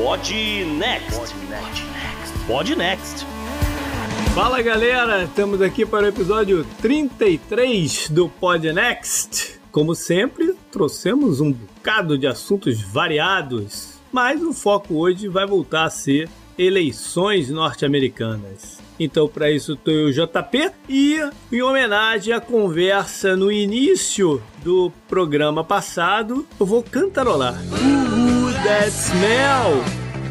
Pod Next. Pod Next. Fala galera, estamos aqui para o episódio 33 do Pod Next. Como sempre, trouxemos um bocado de assuntos variados, mas o foco hoje vai voltar a ser eleições norte-americanas. Então, para isso, estou eu, JP, e em homenagem à conversa no início do programa passado, eu vou cantarolar. That smell!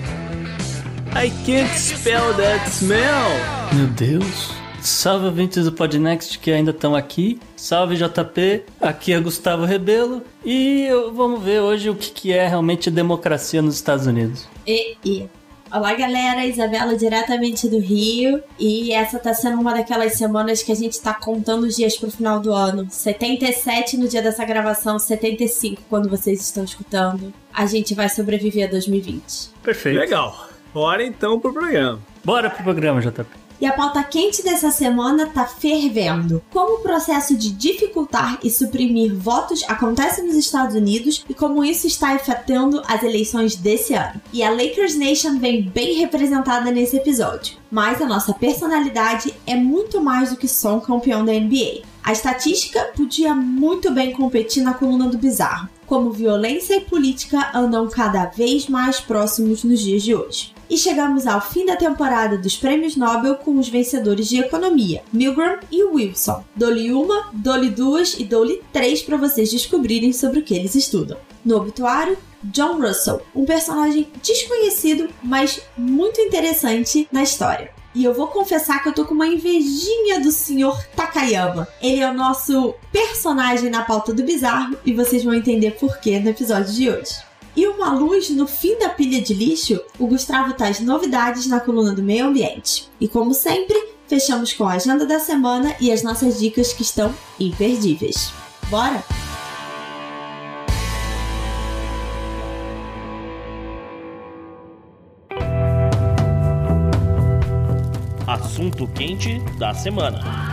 I can't spell that smell! Meu Deus! Salve ouvintes do Podnext que ainda estão aqui. Salve JP, aqui é Gustavo Rebelo. E vamos ver hoje o que é realmente democracia nos Estados Unidos. Olá galera, Isabela diretamente do Rio. E essa tá sendo uma daquelas semanas que a gente tá contando os dias pro final do ano. 77 no dia dessa gravação, 75 quando vocês estão escutando. A gente vai sobreviver a 2020. Perfeito. Legal. Bora então pro programa. Bora pro programa, JP. E a pauta quente dessa semana tá fervendo. Como o processo de dificultar e suprimir votos acontece nos Estados Unidos e como isso está afetando as eleições desse ano. E a Lakers Nation vem bem representada nesse episódio. Mas a nossa personalidade é muito mais do que só um campeão da NBA. A estatística podia muito bem competir na coluna do Bizarro. Como violência e política andam cada vez mais próximos nos dias de hoje. E chegamos ao fim da temporada dos Prêmios Nobel com os vencedores de economia, Milgram e Wilson. Dou-lhe uma, dou-lhe duas e dou-lhe três para vocês descobrirem sobre o que eles estudam. No obituário, John Russell, um personagem desconhecido, mas muito interessante na história. E eu vou confessar que eu tô com uma invejinha do Sr. Takayama. Ele é o nosso personagem na pauta do Bizarro e vocês vão entender por quê no episódio de hoje. E uma luz no fim da pilha de lixo, o Gustavo traz novidades na coluna do meio ambiente. E como sempre, fechamos com a agenda da semana e as nossas dicas que estão imperdíveis. Bora? Assunto quente da semana.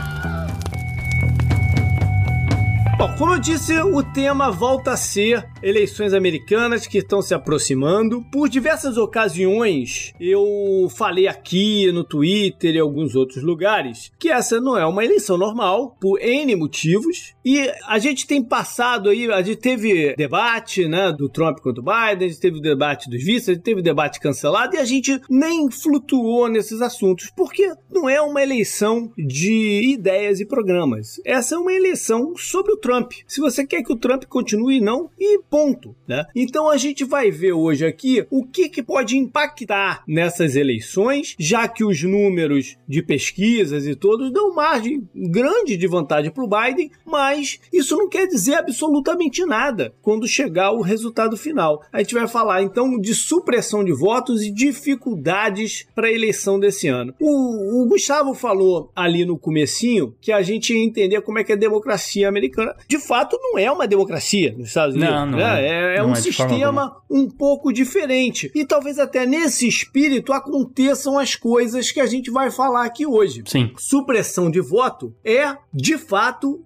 Bom, como eu disse, o tema volta a ser eleições americanas que estão se aproximando. Por diversas ocasiões, eu falei aqui no Twitter e em alguns outros lugares que essa não é uma eleição normal, por N motivos. E a gente tem passado aí, a gente teve debate, né, do Trump contra o Biden, a gente teve o debate dos vices, a gente teve o debate cancelado e a gente nem flutuou nesses assuntos, porque não é uma eleição de ideias e programas. Essa é uma eleição sobre o Trump. Se você quer que o Trump continue, não, e ponto, né? Então a gente vai ver hoje aqui o que pode impactar nessas eleições, já que os números de pesquisas e todos dão margem grande de vantagem para o Biden, mas isso não quer dizer absolutamente nada quando chegar o resultado final. A gente vai falar então de supressão de votos e dificuldades para a eleição desse ano. O Gustavo falou ali no comecinho que a gente ia entender como é que é a democracia americana. De fato, não é uma democracia nos Estados Unidos. Não é um sistema um pouco diferente. E talvez até nesse espírito aconteçam as coisas que a gente vai falar aqui hoje. Sim. Supressão de voto é, de fato,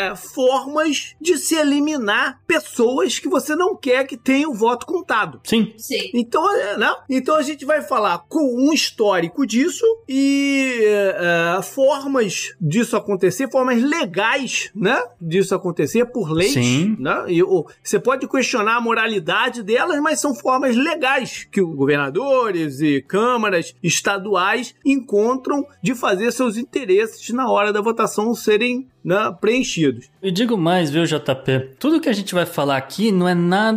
formas de se eliminar pessoas que você não quer que tenham o voto contado. Sim. Então, né? Então a gente vai falar com um histórico disso e formas disso acontecer, formas legais, né? Disso acontecer por leis, Sim. né? E você pode questionar a moralidade delas, mas são formas legais que os governadores e câmaras estaduais encontram de fazer seus interesses na hora da votação serem, né, preenchidos. Eu digo mais, viu, JP? Tudo que a gente vai falar aqui não é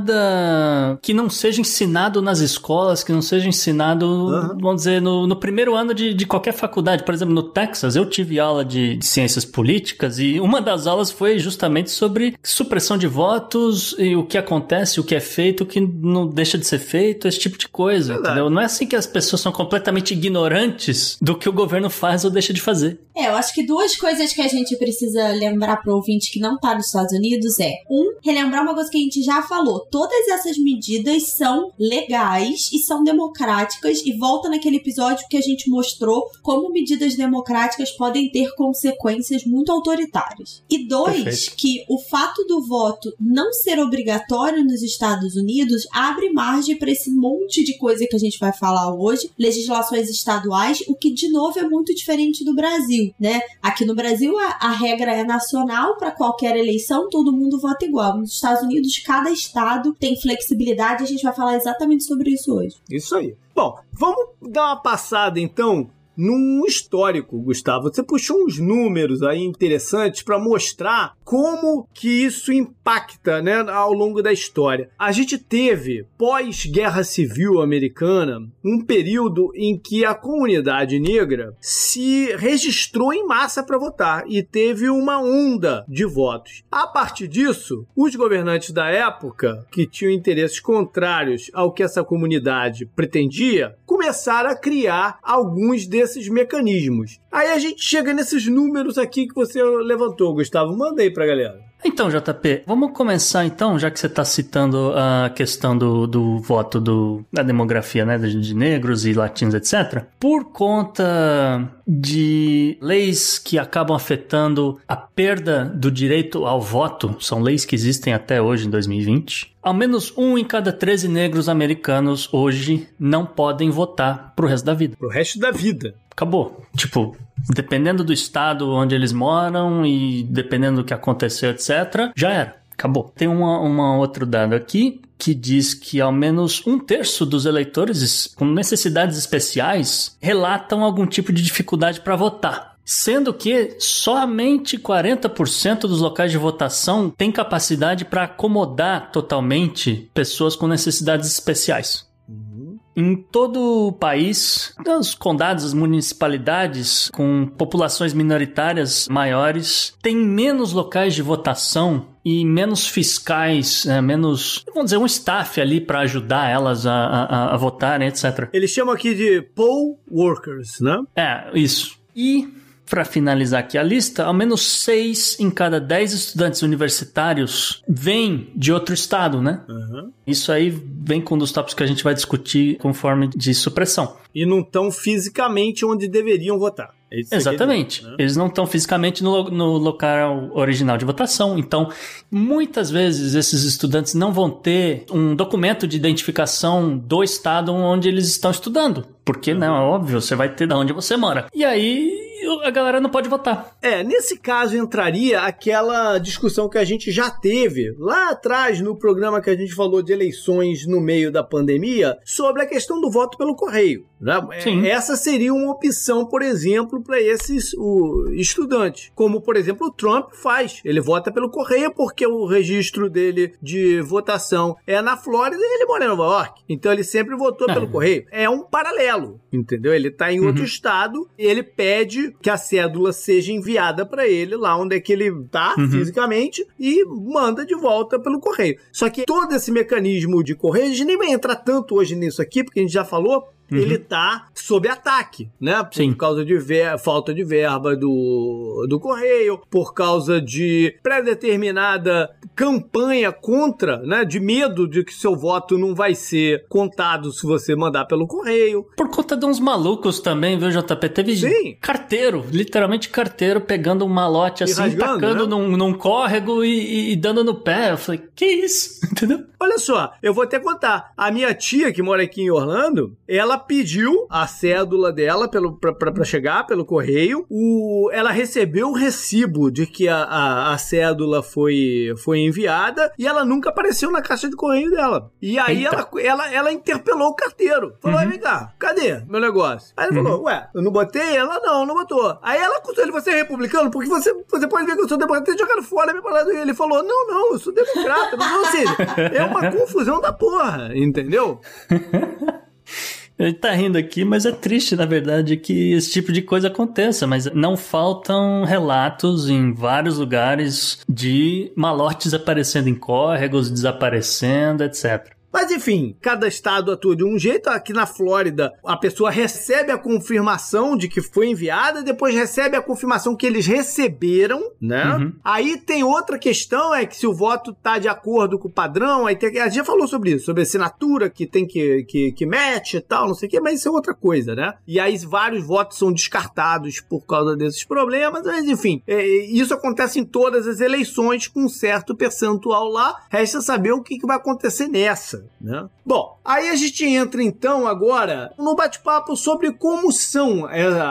nada que não seja ensinado nas escolas, que não seja ensinado, vamos dizer, no primeiro ano de qualquer faculdade. Por exemplo, no Texas, eu tive aula de ciências políticas e uma das aulas foi justamente sobre supressão de votos e o que acontece, o que é feito, o que não deixa de ser feito, esse tipo de coisa, entendeu? Não é assim que as pessoas são completamente ignorantes do que o governo faz ou deixa de fazer. Eu acho que duas coisas que a gente precisa lembrar pro ouvinte que não tá nos Estados Unidos é, relembrar uma coisa que a gente já falou. Todas essas medidas são legais e são democráticas, e volta naquele episódio que a gente mostrou como medidas democráticas podem ter consequências muito autoritárias. E dois, perfeito, que o fato do voto não ser obrigatório nos Estados Unidos abre margem para esse monte de coisa que a gente vai falar hoje, legislações estaduais, o que de novo é muito diferente do Brasil, né? Aqui no Brasil a regra é nacional, para qualquer eleição todo mundo vota igual. Nos Estados Unidos cada estado tem flexibilidade, a gente vai falar exatamente sobre isso hoje. Isso aí. Bom, vamos dar uma passada então num histórico, Gustavo. Você puxou uns números aí interessantes para mostrar como que isso impacta, né, ao longo da história. A gente teve, pós-Guerra Civil Americana, um período em que a comunidade negra se registrou em massa para votar e teve uma onda de votos. A partir disso, os governantes da época, que tinham interesses contrários ao que essa comunidade pretendia, começaram a criar alguns desses mecanismos. Aí a gente chega nesses números aqui que você levantou, Gustavo. Manda aí pra galera. Então, JP, vamos começar então, já que você está citando a questão do voto da demografia, né, de negros e latinos, etc. Por conta de leis que acabam afetando a perda do direito ao voto, são leis que existem até hoje, em 2020, ao menos 1 em cada 13 negros americanos hoje não podem votar pro resto da vida. Pro resto da vida. Acabou. Tipo, dependendo do estado onde eles moram e dependendo do que aconteceu, etc., já era. Acabou. Tem uma outro dado aqui que diz que ao menos 1/3 dos eleitores com necessidades especiais relatam algum tipo de dificuldade para votar. Sendo que somente 40% dos locais de votação têm capacidade para acomodar totalmente pessoas com necessidades especiais. Em todo o país, os condados, as municipalidades com populações minoritárias maiores têm menos locais de votação e menos fiscais, menos, vamos dizer, um staff ali para ajudar elas a votarem, etc. Eles chamam aqui de poll workers, né? É, isso. E, para finalizar aqui a lista, ao menos 6 em cada 10 estudantes universitários vêm de outro estado, né? Uhum. Isso aí vem com um dos tópicos que a gente vai discutir conforme de supressão. E não estão fisicamente onde deveriam votar. Exatamente. Né? Eles não estão fisicamente no local original de votação. Então, muitas vezes esses estudantes não vão ter um documento de identificação do estado onde eles estão estudando. Porque, não, é óbvio, você vai ter de onde você mora. E aí, a galera não pode votar. Nesse caso entraria aquela discussão que a gente já teve lá atrás no programa que a gente falou de eleições no meio da pandemia, sobre a questão do voto pelo correio. Né? Essa seria uma opção, por exemplo, para esses estudantes. Como, por exemplo, o Trump faz. Ele vota pelo correio porque o registro dele de votação é na Flórida e ele mora em Nova York. Então ele sempre votou pelo correio. É um paralelo, entendeu? Ele está em outro estado e ele pede que a cédula seja enviada para ele lá onde é que ele está fisicamente e manda de volta pelo correio. Só que todo esse mecanismo de correio, a gente nem vai entrar tanto hoje nisso aqui, porque a gente já falou, ele tá sob ataque, né? Por causa de falta de verba do correio, por causa de pré-determinada campanha contra, né? De medo de que seu voto não vai ser contado se você mandar pelo correio. Por conta de uns malucos também, viu, JP? Teve carteiro, literalmente carteiro, pegando um malote assim, rasgando, tacando, né? num córrego e dando no pé. Eu falei, que isso? Entendeu? Olha só, eu vou até contar. A minha tia, que mora aqui em Orlando, ela pediu a cédula dela pra chegar pelo correio. Ela recebeu o recibo de que a cédula foi enviada e ela nunca apareceu na caixa de correio dela. E aí ela interpelou o carteiro. Falou, vem cá, cadê meu negócio? Aí ele falou, ué, eu não botei? Ela não botou. Aí ela acusou ele, você é republicano? Porque você pode ver que eu sou democrata, jogando fora a minha palavra. E ele falou, não, eu sou democrata. Mas, ou seja, é uma confusão da porra, entendeu? Ele tá rindo aqui, mas é triste, na verdade, que esse tipo de coisa aconteça. Mas não faltam relatos em vários lugares de malotes aparecendo em córregos, desaparecendo, etc. Mas enfim, cada estado atua de um jeito. Aqui na Flórida, a pessoa recebe a confirmação de que foi enviada, depois recebe a confirmação que eles receberam, né? Uhum. Aí tem outra questão, é que se o voto tá de acordo com o padrão, aí a gente já falou sobre isso, sobre a assinatura que tem que match e tal, não sei o que, mas isso é outra coisa, né? E aí vários votos são descartados por causa desses problemas, mas enfim, isso acontece em todas as eleições com um certo percentual lá, resta saber o que vai acontecer nessa, né? Bom, aí a gente entra então agora no bate-papo sobre como são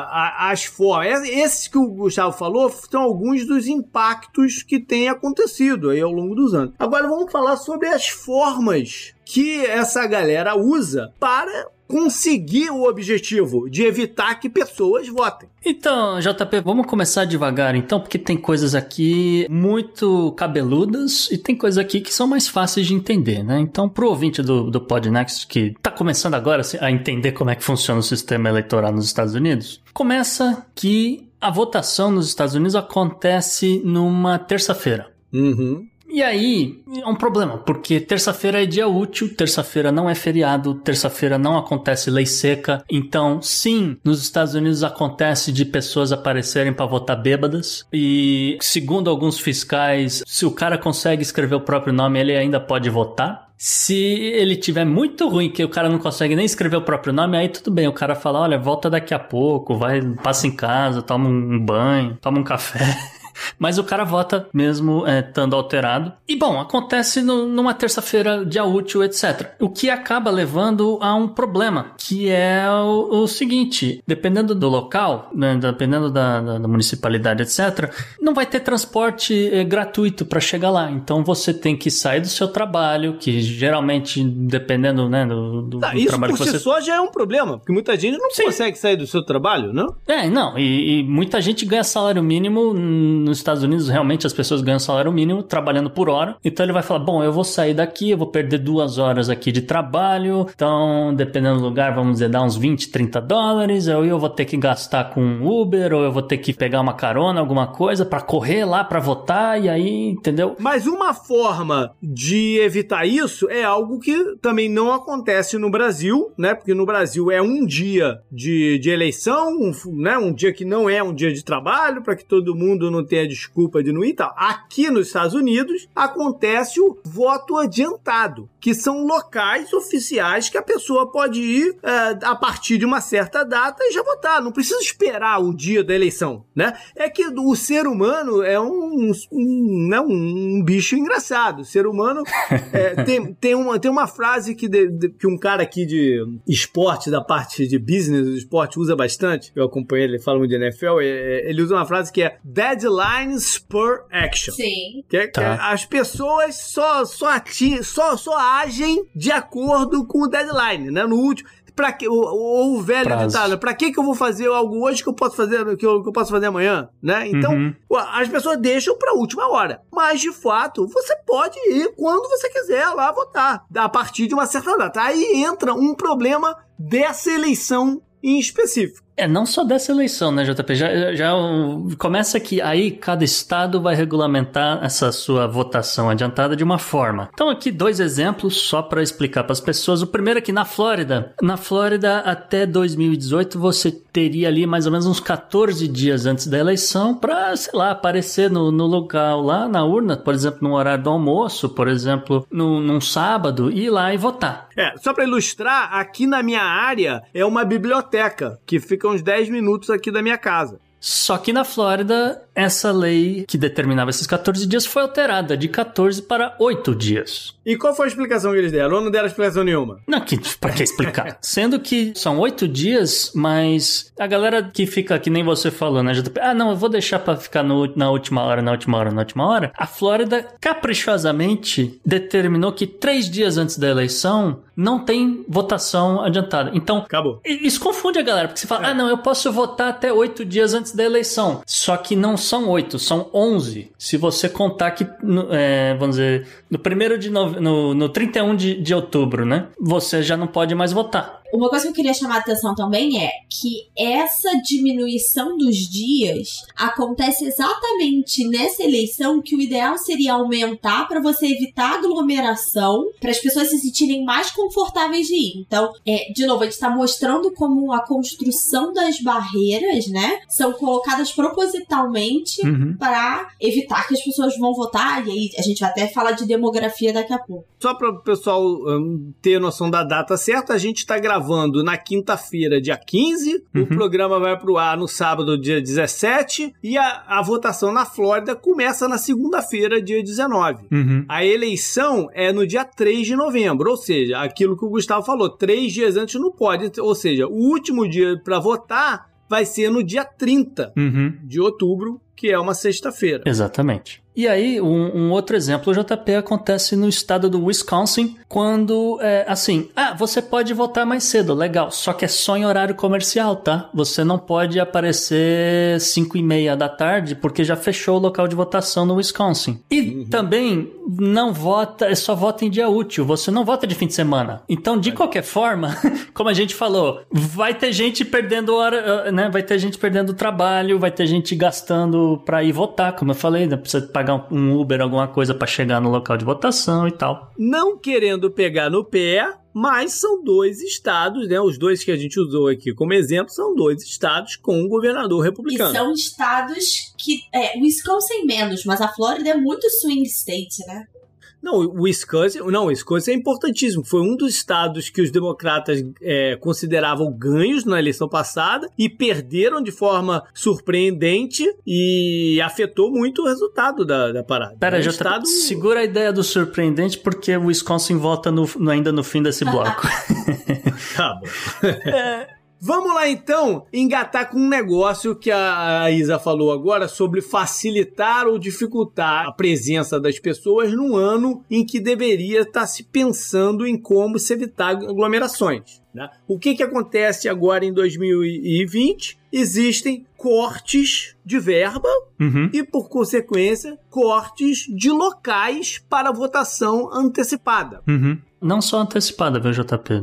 as formas. Esses que o Gustavo falou são alguns dos impactos que têm acontecido aí ao longo dos anos. Agora vamos falar sobre as formas que essa galera usa para conseguir o objetivo de evitar que pessoas votem. Então, JP, vamos começar devagar então, porque tem coisas aqui muito cabeludas e tem coisas aqui que são mais fáceis de entender, né? Então, pro ouvinte do Podnext que tá começando agora a entender como é que funciona o sistema eleitoral nos Estados Unidos, começa que a votação nos Estados Unidos acontece numa terça-feira. Uhum. E aí, é um problema, porque terça-feira é dia útil, terça-feira não é feriado, terça-feira não acontece lei seca. Então, sim, nos Estados Unidos acontece de pessoas aparecerem para votar bêbadas. E, segundo alguns fiscais, se o cara consegue escrever o próprio nome, ele ainda pode votar. Se ele tiver muito ruim, que o cara não consegue nem escrever o próprio nome, aí tudo bem, o cara fala, olha, volta daqui a pouco, passa em casa, toma um banho, toma um café... Mas o cara vota mesmo estando alterado. E bom, acontece numa terça-feira, dia útil, etc. O que acaba levando a um problema, que é o seguinte, dependendo do local, né, dependendo da municipalidade, etc., não vai ter transporte gratuito para chegar lá. Então você tem que sair do seu trabalho, que geralmente, dependendo, né, do isso trabalho por que você... si só já é um problema, porque muita gente não consegue sair do seu trabalho, não? Não, e muita gente ganha salário mínimo. Nos Estados Unidos, realmente, as pessoas ganham salário mínimo trabalhando por hora. Então, ele vai falar, bom, eu vou sair daqui, eu vou perder 2 horas aqui de trabalho. Então, dependendo do lugar, vamos dizer, dá uns $20, $30. Eu vou ter que gastar com Uber, ou eu vou ter que pegar uma carona, alguma coisa, pra correr lá, pra votar, e aí, entendeu? Mas uma forma de evitar isso é algo que também não acontece no Brasil, né? Porque no Brasil é um dia de eleição, né? Um dia que não é um dia de trabalho, para que todo mundo não tenha desculpa de não ir e tal. Aqui nos Estados Unidos acontece o voto adiantado, que são locais oficiais que a pessoa pode ir a partir de uma certa data e já votar. Não precisa esperar o dia da eleição, né? É que o ser humano é um bicho engraçado. O ser humano tem uma frase que um cara aqui de esporte, da parte de business do esporte, usa bastante. Eu acompanho ele, fala muito de NFL. Ele usa uma frase que é deadline spur action. Sim. Que as pessoas só agem de acordo com o deadline, né? No último... o velho ditado, pra que eu vou fazer algo hoje que eu posso fazer amanhã, né? Então, as pessoas deixam pra última hora. Mas, de fato, você pode ir quando você quiser lá votar, a partir de uma certa data. Aí entra um problema dessa eleição em específico. Não só dessa eleição, né, JP? Já começa que aí cada estado vai regulamentar essa sua votação adiantada de uma forma. Então aqui 2 exemplos só para explicar para as pessoas. O primeiro é que na Flórida até 2018 você teria ali mais ou menos uns 14 dias antes da eleição para, sei lá, aparecer no local lá na urna, por exemplo, no horário do almoço, por exemplo, num sábado, ir lá e votar. Só para ilustrar, aqui na minha área é uma biblioteca que fica uns 10 minutos aqui da minha casa. Só que na Flórida, essa lei que determinava esses 14 dias foi alterada de 14 para 8 dias. E qual foi a explicação que eles deram? Ou não deram explicação nenhuma? Não, pra que explicar? Sendo que são 8 dias, mas a galera que fica, que nem você falou, né, JP? Não, eu vou deixar pra ficar na última hora. A Flórida, caprichosamente, determinou que 3 dias antes da eleição não tem votação adiantada. Então, acabou. Isso confunde a galera, porque você fala, não, eu posso votar até 8 dias antes da eleição. Só que não são 8, são 11. Se você contar que, vamos dizer, no 31 de outubro, né? Você já não pode mais votar. Uma coisa que eu queria chamar a atenção também é que essa diminuição dos dias acontece exatamente nessa eleição que o ideal seria aumentar para você evitar aglomeração, para as pessoas se sentirem mais confortáveis de ir. Então, de novo, a gente está mostrando como a construção das barreiras, né, são colocadas propositalmente para evitar que as pessoas vão votar, e aí a gente vai até falar de demografia daqui a pouco. Só para o pessoal ter noção da data certa, a gente está gravando na quinta-feira, dia 15, o programa vai pro ar no sábado, dia 17, e a votação na Flórida começa na segunda-feira, dia 19. A eleição é no dia 3 de novembro, ou seja, aquilo que o Gustavo falou, 3 dias antes não pode, ou seja, o último dia para votar vai ser no dia 30 de outubro, que é uma sexta-feira. Exatamente. E aí, um outro exemplo, o JP, acontece no estado do Wisconsin, quando, você pode votar mais cedo, legal, só que é só em horário comercial, tá? Você não pode aparecer 5:30 da tarde, porque já fechou o local de votação no Wisconsin. E também não vota, só vota em dia útil, você não vota de fim de semana. Então, de qualquer forma, como a gente falou, vai ter gente perdendo hora, né? Vai ter gente perdendo trabalho, vai ter gente gastando pra ir votar, como eu falei, né? Precisa pagar um Uber, alguma coisa pra chegar no local de votação e tal. Não querendo pegar no pé, mas são 2 estados, né? Os 2 que a gente usou aqui como exemplo são 2 estados com um governador republicano. E são estados que... Wisconsin menos, mas a Flórida é muito swing state, né? Não, o Wisconsin é importantíssimo. Foi um dos estados que os democratas consideravam ganhos na eleição passada e perderam de forma surpreendente e afetou muito o resultado da parada. Pera, segura a ideia do surpreendente porque o Wisconsin volta ainda no fim desse bloco. Tá bom. Vamos lá, então, engatar com um negócio que a Isa falou agora sobre facilitar ou dificultar a presença das pessoas num ano em que deveria estar se pensando em como se evitar aglomerações, né? O que acontece agora em 2020? Existem cortes de verba e, por consequência, cortes de locais para votação antecipada. Não só antecipada, viu, JP?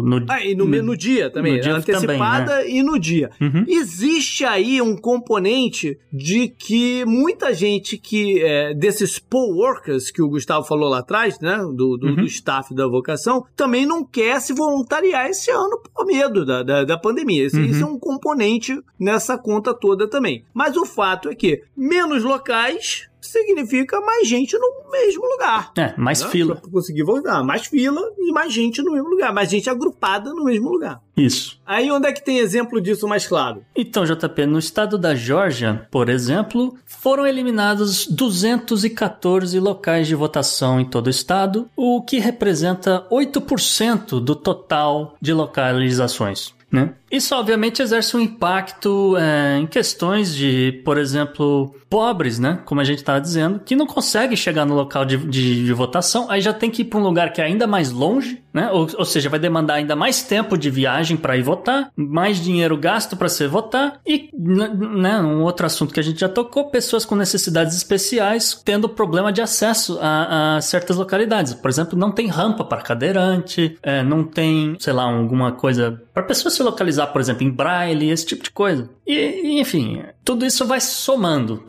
No dia também. No dia antecipada também, né? E no dia. Existe aí um componente de que muita gente desses poll workers que o Gustavo falou lá atrás, né? Do staff da vocação, também não quer se voluntariar esse ano por medo da pandemia. Isso é um componente nessa conta toda também. Mas o fato é que menos locais significa mais gente no mesmo lugar. Mais fila. Pra conseguir votar. Mais fila e mais gente no mesmo lugar. Mais gente agrupada no mesmo lugar. Isso. Aí onde é que tem exemplo disso mais claro? Então, JP, no estado da Geórgia, por exemplo, foram eliminados 214 locais de votação em todo o estado, o que representa 8% do total de localizações, né? Isso, obviamente, exerce um impacto em questões de, por exemplo, pobres, né? Como a gente estava dizendo, que não conseguem chegar no local de votação, aí já tem que ir para um lugar que é ainda mais longe, né? Ou seja, vai demandar ainda mais tempo de viagem para ir votar, mais dinheiro gasto para se votar e, né, um outro assunto que a gente já tocou, pessoas com necessidades especiais tendo problema de acesso a certas localidades. Por exemplo, não tem rampa para cadeirante, não tem, sei lá, alguma coisa para pessoa se localizar, por exemplo, em braille, esse tipo de coisa. E enfim, tudo isso vai somando.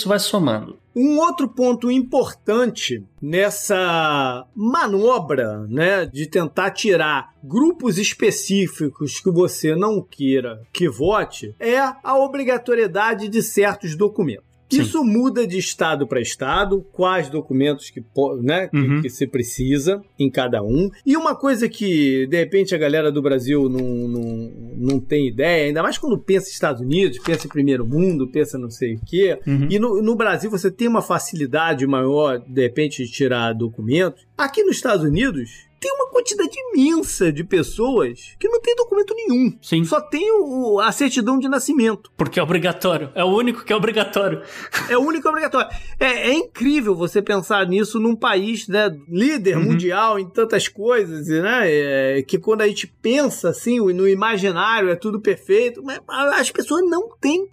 Um outro ponto importante nessa manobra, né, de tentar tirar grupos específicos que você não queira que vote, é a obrigatoriedade de certos documentos. Sim. Isso muda de estado para estado, quais documentos que se precisa em cada um. E uma coisa que, de repente, a galera do Brasil não tem ideia, ainda mais quando pensa em Estados Unidos, pensa em primeiro mundo, pensa não sei o quê. E no Brasil você tem uma facilidade maior, de repente, de tirar documentos. Aqui nos Estados Unidos, tem uma quantidade imensa de pessoas que não tem documento nenhum. Sim. Só tem a certidão de nascimento. Porque é obrigatório. É o único que é obrigatório. É o único que é obrigatório. É incrível você pensar nisso num país, né, líder mundial em tantas coisas, né? Que quando a gente pensa assim, no imaginário é tudo perfeito, mas as pessoas não têm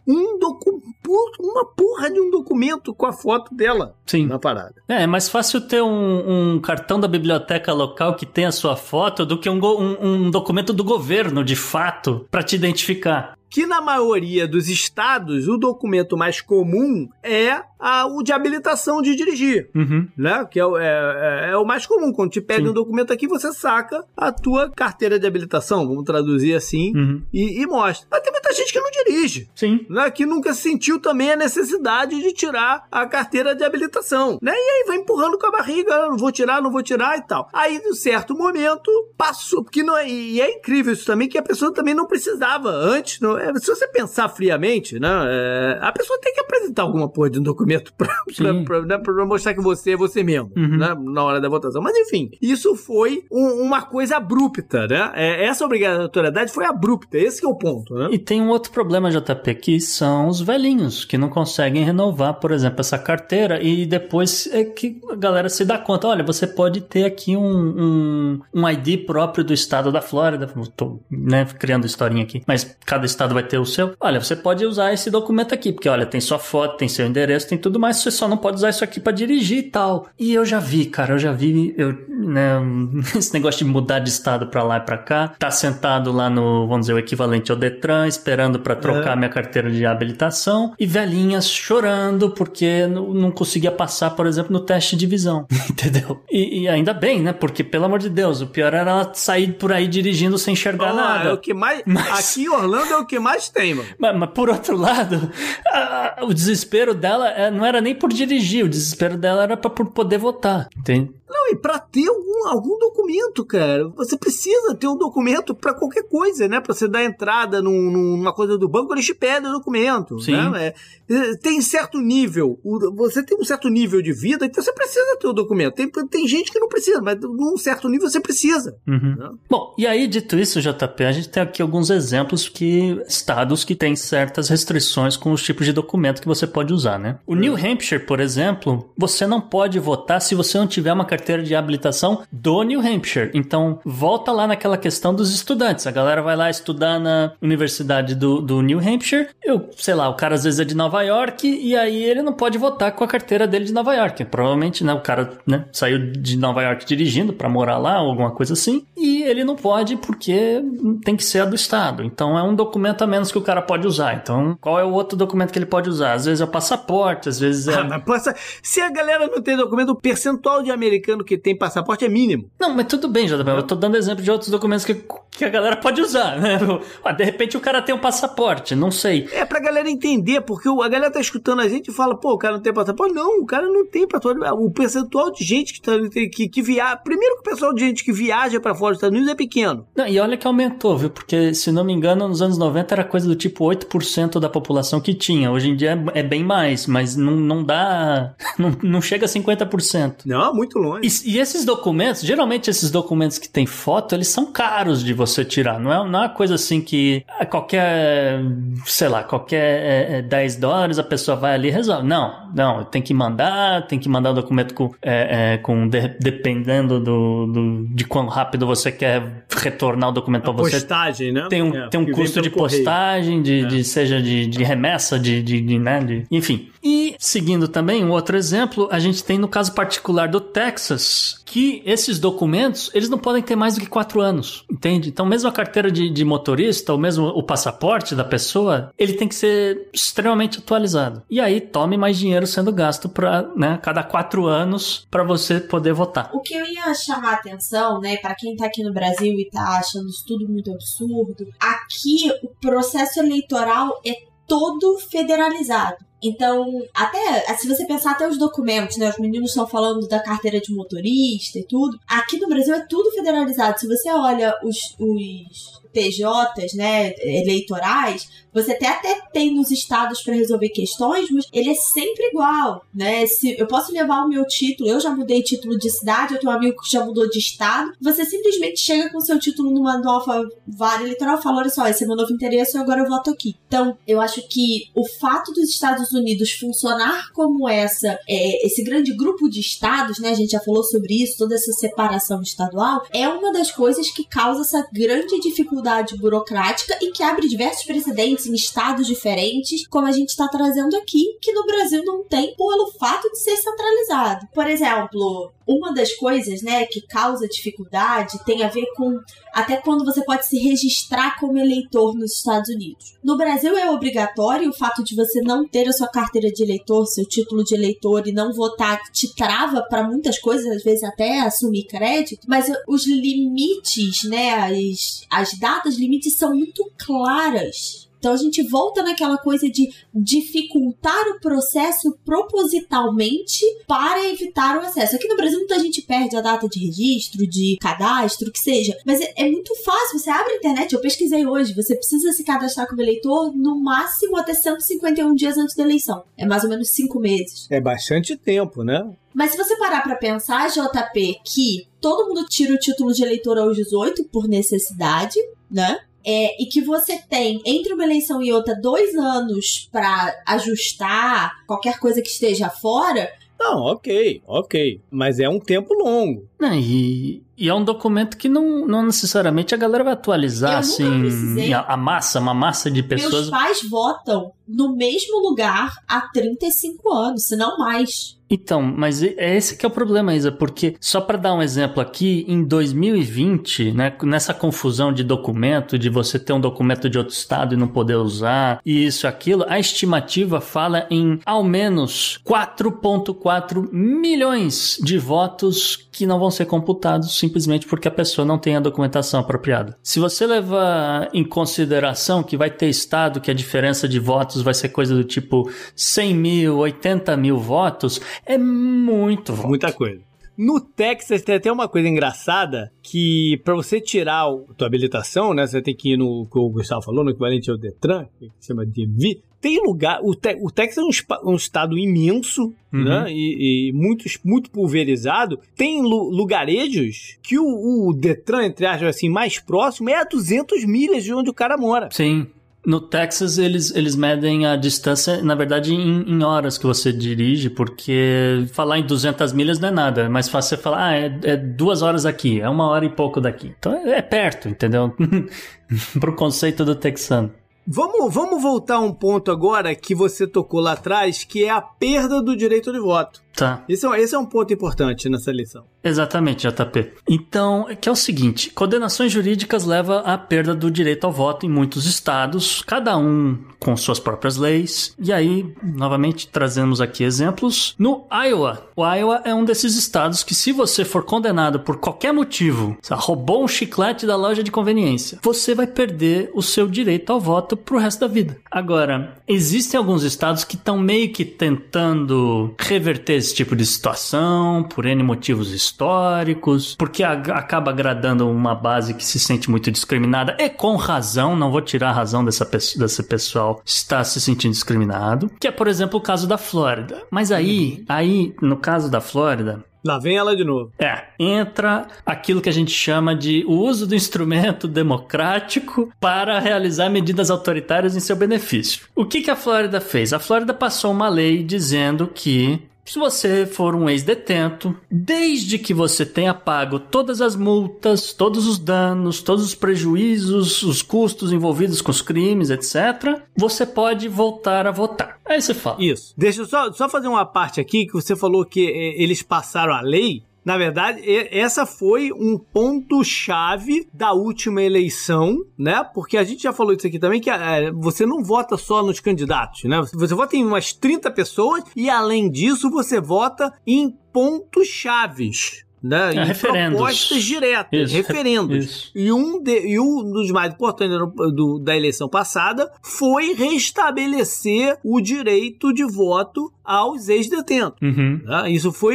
uma porra de um documento com a foto dela. Sim. Na parada. É mais fácil ter um cartão da biblioteca local que tem a sua foto do que um documento do governo, de fato, para te identificar. Que na maioria dos estados, o documento mais comum é o de habilitação de dirigir, né? Que é o mais comum. Quando te pede um documento aqui, você saca a tua carteira de habilitação, vamos traduzir assim, e mostra. Mas tem muita gente que não dirige, né? Que nunca sentiu também a necessidade de tirar a carteira de habilitação, né? E aí vai empurrando com a barriga, não vou tirar e tal. Aí, em um certo momento, passou, porque não é, e é incrível isso também, que a pessoa também não precisava antes, se você pensar friamente, né, a pessoa tem que apresentar alguma porra de um documento pra mostrar que você é você mesmo, né, na hora da votação. Mas enfim, isso foi uma coisa abrupta, né? Essa obrigatoriedade foi abrupta, esse que é o ponto, né? E tem um outro problema, JP, que são os velhinhos, que não conseguem renovar, por exemplo, essa carteira, e depois é que a galera se dá conta, olha, você pode ter aqui um ID próprio do estado da Flórida, tô, né, criando historinha aqui, mas cada estado vai ter o seu. Olha, você pode usar esse documento aqui, porque olha, tem sua foto, tem seu endereço, tem tudo mais, você só não pode usar isso aqui pra dirigir e tal. E eu já vi, né, esse negócio de mudar de estado pra lá e pra cá, tá sentado lá no, vamos dizer, o equivalente ao Detran, esperando pra trocar minha carteira de habilitação, e velhinhas chorando porque não conseguia passar, por exemplo, no teste de visão, entendeu? E ainda bem, né, porque, pelo amor de Deus, o pior era ela sair por aí dirigindo sem enxergar nada. É o que mais... Aqui em Orlando é o que mais tem, mano. Mas por outro lado, o desespero dela não era nem por dirigir, o desespero dela era por poder votar, entende? Não, e pra ter algum documento, cara, você precisa ter um documento pra qualquer coisa, né? Pra você dar entrada numa coisa do banco, eles te pedem o documento, né? Tem certo nível, você tem um certo nível de vida, então você precisa ter o documento. Tem gente que não precisa, mas num certo nível você precisa. Né? Bom, e aí, dito isso, JP, a gente tem aqui alguns exemplos que estados que têm certas restrições com os tipos de documento que você pode usar, né? O New Hampshire, por exemplo, você não pode votar se você não tiver uma carteira de habilitação do New Hampshire. Então, volta lá naquela questão dos estudantes. A galera vai lá estudar na Universidade do New Hampshire. Sei lá, o cara às vezes é de Nova York e aí ele não pode votar com a carteira dele de Nova York. Provavelmente, né, o cara, né, saiu de Nova York dirigindo pra morar lá ou alguma coisa assim. E ele não pode porque tem que ser a do estado. Então, é um documento a menos que o cara pode usar. Então, qual é o outro documento que ele pode usar? Às vezes é o passaporte, às vezes é... Se a galera não tem documento, o percentual de americano que tem passaporte é mínimo. Não, mas tudo bem, JP. Eu tô dando exemplo de outros documentos que a galera pode usar, né? De repente o cara tem um passaporte, não sei. É pra galera entender, porque a galera tá escutando a gente e fala, pô, o cara não tem passaporte. Não, o cara não tem passaporte. O percentual de gente que viaja... Primeiro que o pessoal de gente que viaja pra fora dos Estados Unidos é pequeno. Não, e olha que aumentou, viu? Porque, se não me engano, nos anos 90 era coisa do tipo 8% da população que tinha. Hoje em dia é bem mais, mas não dá... Não chega a 50%. Não, muito longe. E esses documentos, geralmente esses documentos que tem foto, eles são caros de você tirar. Não é uma coisa assim que qualquer $10 a pessoa vai ali e resolve. Não, tem que mandar o documento dependendo de quão rápido você quer retornar o documento para você. Postagem, né? Tem um custo de postagem, seja de remessa, enfim. E, seguindo também, um outro exemplo, a gente tem no caso particular do Texas, que esses documentos, eles não podem ter mais do que 4 anos, entende? Então, mesmo a carteira de motorista, ou mesmo o passaporte da pessoa, ele tem que ser extremamente atualizado. E aí, tome mais dinheiro sendo gasto para, né, cada 4 anos para você poder votar. O que eu ia chamar a atenção, né, para quem tá aqui no Brasil e tá achando isso tudo muito absurdo, aqui o processo eleitoral é todo federalizado. Então, até, se você pensar até os documentos, né, os meninos estão falando da carteira de motorista e tudo, aqui no Brasil é tudo federalizado. Se você olha os PJs, né, eleitorais, você até tem nos estados para resolver questões, mas ele é sempre igual, né? Se eu posso levar o meu título, eu já mudei título de cidade, eu tenho um amigo que já mudou de estado, você simplesmente chega com seu título numa nova vara eleitoral e fala, olha só, esse é meu novo endereço e agora eu voto aqui. Então, eu acho que o fato dos Estados Unidos funcionar como esse grande grupo de estados, né, a gente já falou sobre isso, toda essa separação estadual, é uma das coisas que causa essa grande dificuldade dificuldade burocrática e que abre diversos precedentes em estados diferentes, como a gente está trazendo aqui, que no Brasil não tem pelo fato de ser centralizado. Por exemplo, uma das coisas, né, que causa dificuldade tem a ver com até quando você pode se registrar como eleitor nos Estados Unidos. No Brasil é obrigatório, o fato de você não ter a sua carteira de eleitor, seu título de eleitor e não votar te trava para muitas coisas, às vezes até assumir crédito, mas os limites, né, as datas limites são muito claras. Então a gente volta naquela coisa de dificultar o processo propositalmente para evitar o acesso. Aqui no Brasil muita gente perde a data de registro, de cadastro, o que seja. Mas é muito fácil, você abre a internet, eu pesquisei hoje, você precisa se cadastrar como eleitor no máximo até 151 dias antes da eleição. É mais ou menos 5 meses. É bastante tempo, né? Mas se você parar pra pensar, JP, que todo mundo tira o título de eleitor aos 18 por necessidade, né? E que você tem, entre uma eleição e outra, 2 anos pra ajustar qualquer coisa que esteja fora. Não, ok. Mas é um tempo longo. E é um documento que não necessariamente a galera vai atualizar, assim, uma massa de pessoas. Meus pais votam no mesmo lugar há 35 anos, se não mais. Então, mas é esse que é o problema, Isa, porque, só para dar um exemplo aqui, em 2020, né, nessa confusão de documento, de você ter um documento de outro estado e não poder usar, e isso, aquilo, a estimativa fala em ao menos 4,4 milhões de votos que não vão ser computados simplesmente porque a pessoa não tem a documentação apropriada. Se você levar em consideração que vai ter estado que a diferença de votos vai ser coisa do tipo 100 mil, 80 mil votos, é muito voto. Muita coisa. No Texas tem até uma coisa engraçada que para você tirar a tua habilitação, né, você tem que ir no que o Gustavo falou, no equivalente ao Detran, que se chama DMV. Tem lugar, o Texas é um estado imenso, né, e muito pulverizado. Tem lugarejos que o Detran, entre aspas, assim, mais próximo é a 200 milhas de onde o cara mora. Sim. No Texas, eles medem a distância, na verdade, em horas que você dirige, porque falar em 200 milhas não é nada. É mais fácil você falar, é 2 horas aqui, é 1 hora e pouco daqui. Então é perto, entendeu? Pro conceito do texano. Vamos voltar a um ponto agora que você tocou lá atrás, que é a perda do direito de voto. Tá. Esse é um ponto importante nessa lição. Exatamente, JP. Então, que é o seguinte, condenações jurídicas levam à perda do direito ao voto em muitos estados, cada um com suas próprias leis. E aí, novamente, trazemos aqui exemplos. No Iowa, o Iowa é um desses estados que, se você for condenado por qualquer motivo, roubou um chiclete da loja de conveniência, você vai perder o seu direito ao voto pro resto da vida. Agora, existem alguns estados que estão meio que tentando reverter esse tipo de situação por N motivos históricos, porque acaba agradando uma base que se sente muito discriminada, e com razão, não vou tirar a razão desse pessoal estar se sentindo discriminado, que é, por exemplo, o caso da Flórida. Mas aí, no caso da Flórida, lá vem ela de novo. Entra aquilo que a gente chama de o uso do instrumento democrático para realizar medidas autoritárias em seu benefício. O que a Flórida fez? A Flórida passou uma lei dizendo que se você for um ex-detento, desde que você tenha pago todas as multas, todos os danos, todos os prejuízos, os custos envolvidos com os crimes, etc., você pode voltar a votar. Aí você fala. Isso. Deixa eu só fazer uma parte aqui, que você falou que eles passaram a lei. Na verdade, essa foi um ponto-chave da última eleição, né? Porque a gente já falou isso aqui também, que você não vota só nos candidatos, né? Você vota em umas 30 pessoas e, além disso, você vota em pontos-chaves, né? Em propostas diretas, referendos. Isso. E um dos mais importantes da eleição passada foi restabelecer o direito de voto aos ex-detentos. Né? Isso foi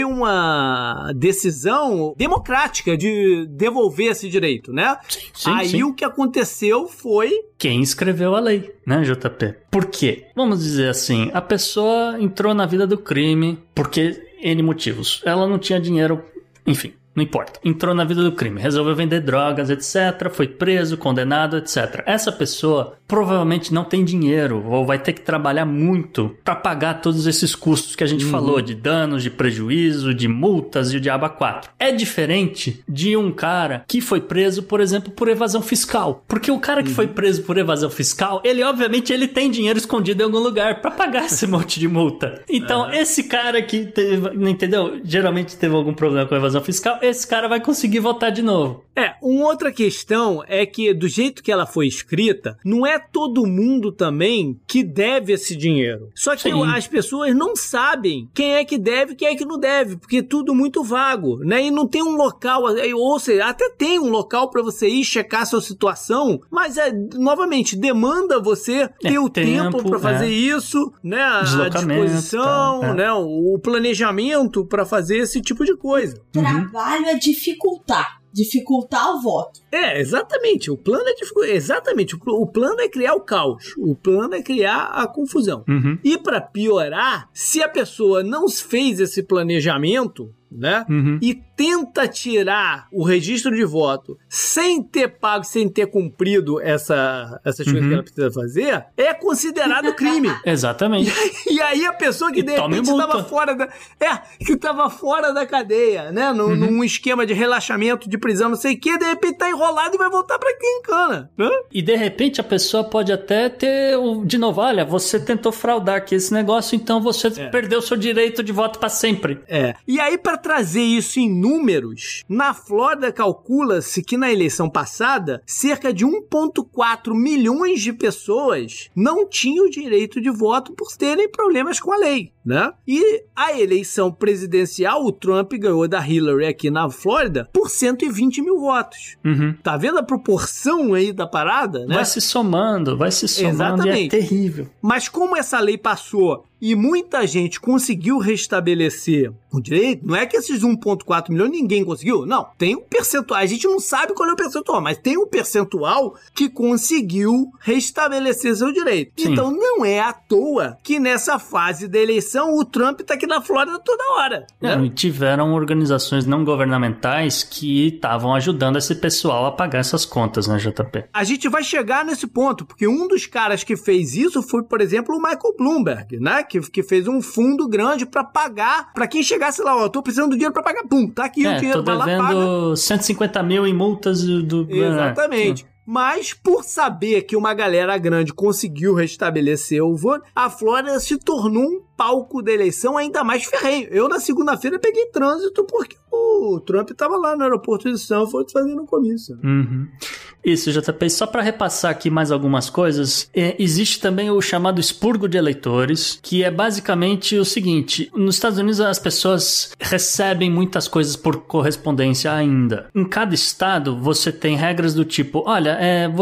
uma decisão democrática de devolver esse direito, né? Sim. O que aconteceu foi... Quem escreveu a lei, né, JP? Por quê? Vamos dizer assim, a pessoa entrou na vida do crime porque N motivos. Ela não tinha dinheiro. Enfim, não importa. Entrou na vida do crime, resolveu vender drogas, etc. Foi preso, condenado, etc. Essa pessoa provavelmente não tem dinheiro ou vai ter que trabalhar muito para pagar todos esses custos que a gente falou, de danos, de prejuízo, de multas e o diabo a quatro. É diferente de um cara que foi preso, por exemplo, por evasão fiscal. Porque o cara que foi preso por evasão fiscal, ele obviamente ele tem dinheiro escondido em algum lugar para pagar esse monte de multa. Então, esse cara que teve, entendeu? Geralmente teve algum problema com a evasão fiscal, esse cara vai conseguir votar de novo. Uma outra questão é que, do jeito que ela foi escrita, não é todo mundo também que deve esse dinheiro. Só que as pessoas não sabem quem é que deve e quem é que não deve, porque é tudo muito vago, né? E não tem um local, ou seja, até tem um local para você ir checar a sua situação, mas novamente, demanda você ter o tempo para fazer isso, né? A disposição, né? O planejamento para fazer esse tipo de coisa. Trabalho é dificultar o voto. Exatamente. O plano é exatamente. O plano é criar o caos. O plano é criar a confusão. E para piorar, se a pessoa não fez esse planejamento, né? E tenta tirar o registro de voto sem ter pago, sem ter cumprido essas coisas que ela precisa fazer, é considerado crime. Exatamente. E aí a pessoa que de repente estava fora da cadeia, né? Num esquema de relaxamento, de prisão, não sei o que, de repente tá enrolado e vai voltar pra quem cana, né? E de repente a pessoa pode até ter, de novo, olha, você tentou fraudar aqui esse negócio, então você perdeu seu direito de voto pra sempre. E aí, para trazer isso em números, na Flórida calcula-se que na eleição passada, cerca de 1,4 milhões de pessoas não tinham o direito de voto por terem problemas com a lei, né? E a eleição presidencial, o Trump ganhou da Hillary aqui na Flórida por 120 mil votos. Tá vendo a proporção aí da parada, né? Vai se somando Exatamente. E é terrível. Mas como essa lei passou e muita gente conseguiu restabelecer o direito, não é que esses 1,4 milhões ninguém conseguiu, não, tem um percentual, a gente não sabe qual é o percentual, mas tem um percentual que conseguiu restabelecer seu direito. Sim. Então não é à toa que nessa fase da eleição o Trump tá aqui na Flórida toda hora. Né? E tiveram organizações não governamentais que estavam ajudando esse pessoal a pagar essas contas, né, JP? A gente vai chegar nesse ponto, porque um dos caras que fez isso foi, por exemplo, o Michael Bloomberg, né? Que fez um fundo grande pra pagar, pra quem chegasse lá, tô precisando do dinheiro pra pagar, pum, tá aqui o dinheiro, vai lá, paga. Tô devendo 150 mil em multas do... Exatamente. Mas, por saber que uma galera grande conseguiu restabelecer o voto, a Flórida se tornou um palco da eleição ainda mais ferrenho. Eu, na segunda-feira, peguei trânsito porque o Trump estava lá no aeroporto de Sanford fazendo um comício. Isso, JP. Só para repassar aqui mais algumas coisas, existe também o chamado expurgo de eleitores, que é basicamente o seguinte: nos Estados Unidos as pessoas recebem muitas coisas por correspondência ainda. Em cada estado você tem regras do tipo, olha,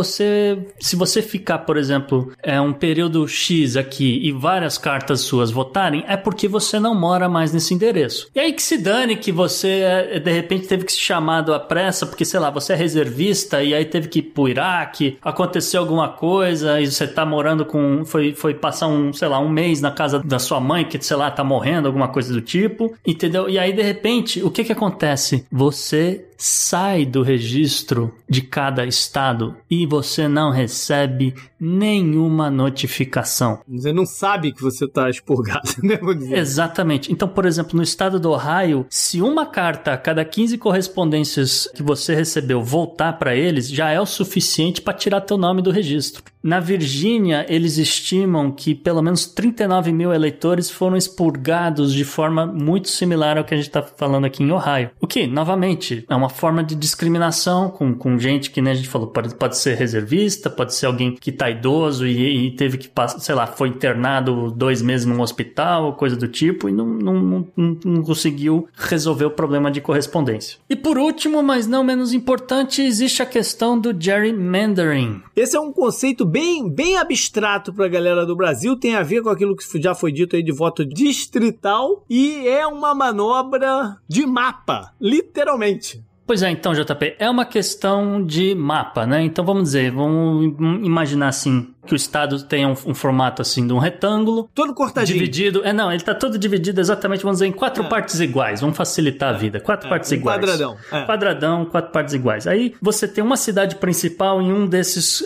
se você ficar, por exemplo, um período X aqui e várias cartas suas votarem, é porque você não mora mais nesse endereço. E aí que se dane que você, de repente, teve que ser chamado à pressa, porque, sei lá, você é reservista e aí teve que ir pro Iraque, aconteceu alguma coisa e você tá morando foi passar um mês na casa da sua mãe, que, sei lá, tá morrendo, alguma coisa do tipo, entendeu? E aí, de repente, o que acontece? Você sai do registro de cada estado e você não recebe nenhuma notificação. Você não sabe que você está expurgado, né? Exatamente. Então, por exemplo, no estado do Ohio, se uma carta a cada 15 correspondências que você recebeu voltar para eles, já é o suficiente para tirar teu nome do registro. Na Virgínia, eles estimam que pelo menos 39 mil eleitores foram expurgados de forma muito similar ao que a gente está falando aqui em Ohio. O que, novamente, é uma forma de discriminação com gente que, né, a gente falou, pode ser reservista, pode ser alguém que tá idoso e teve que passar, sei lá, foi internado 2 meses num hospital, coisa do tipo, e não conseguiu resolver o problema de correspondência. E por último, mas não menos importante, existe a questão do gerrymandering. Esse é um conceito bem abstrato pra galera do Brasil, tem a ver com aquilo que já foi dito aí de voto distrital, e é uma manobra de mapa, literalmente. Pois é, então, JP, é uma questão de mapa, né? Então vamos imaginar assim, que o estado tenha um formato assim de um retângulo. Todo cortadinho. Dividido. Não, ele tá todo dividido exatamente, vamos dizer, em 4 partes iguais. Vamos facilitar a vida. 4 partes iguais. Quadradão. Quadradão, 4 partes iguais. Aí você tem uma cidade principal em um desses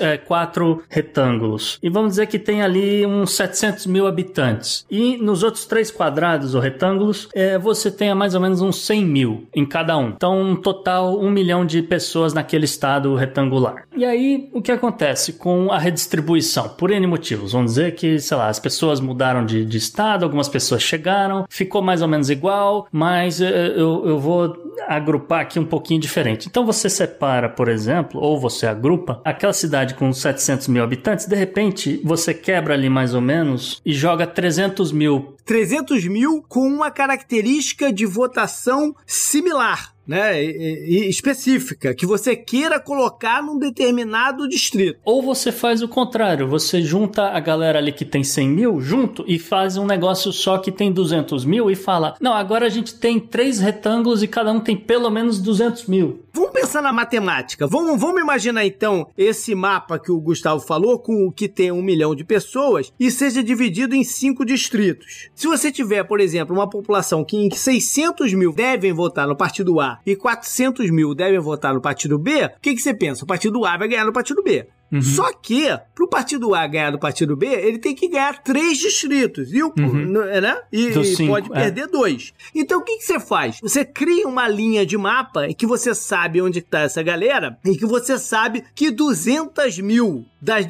4 retângulos. E vamos dizer que tem ali uns 700 mil habitantes. E nos outros 3 quadrados ou retângulos, você tem mais ou menos uns 100 mil em cada um. Então, um total 1 milhão de pessoas naquele estado retangular. E aí, o que acontece com a redistribuição? Por N motivos. Vamos dizer que, sei lá, as pessoas mudaram de estado, algumas pessoas chegaram, ficou mais ou menos igual, mas eu vou agrupar aqui um pouquinho diferente. Então, você separa, por exemplo, ou você agrupa aquela cidade com 700 mil habitantes, de repente, você quebra ali mais ou menos e joga 300 mil. 300 mil com uma característica de votação similar, né, e específica, que você queira colocar num determinado distrito. Ou você faz o contrário, você junta a galera ali que tem 100 mil junto e faz um negócio só que tem 200 mil e fala, não, agora a gente tem 3 retângulos e cada um tem pelo menos 200 mil. Vamos pensar na matemática. Vamos imaginar então esse mapa que o Gustavo falou, com o que tem 1 milhão de pessoas e seja dividido em 5 distritos. Se você tiver, por exemplo, uma população em que 600 mil devem votar no partido A e 400 mil devem votar no partido B, o que você pensa? O partido A vai ganhar no partido B. Uhum. Só que, para o partido A ganhar do partido B, ele tem que ganhar 3 distritos, viu? Né? E pode perder 2. Então, o que você faz? Você cria uma linha de mapa em que você sabe onde está essa galera e que você sabe que 200 mil das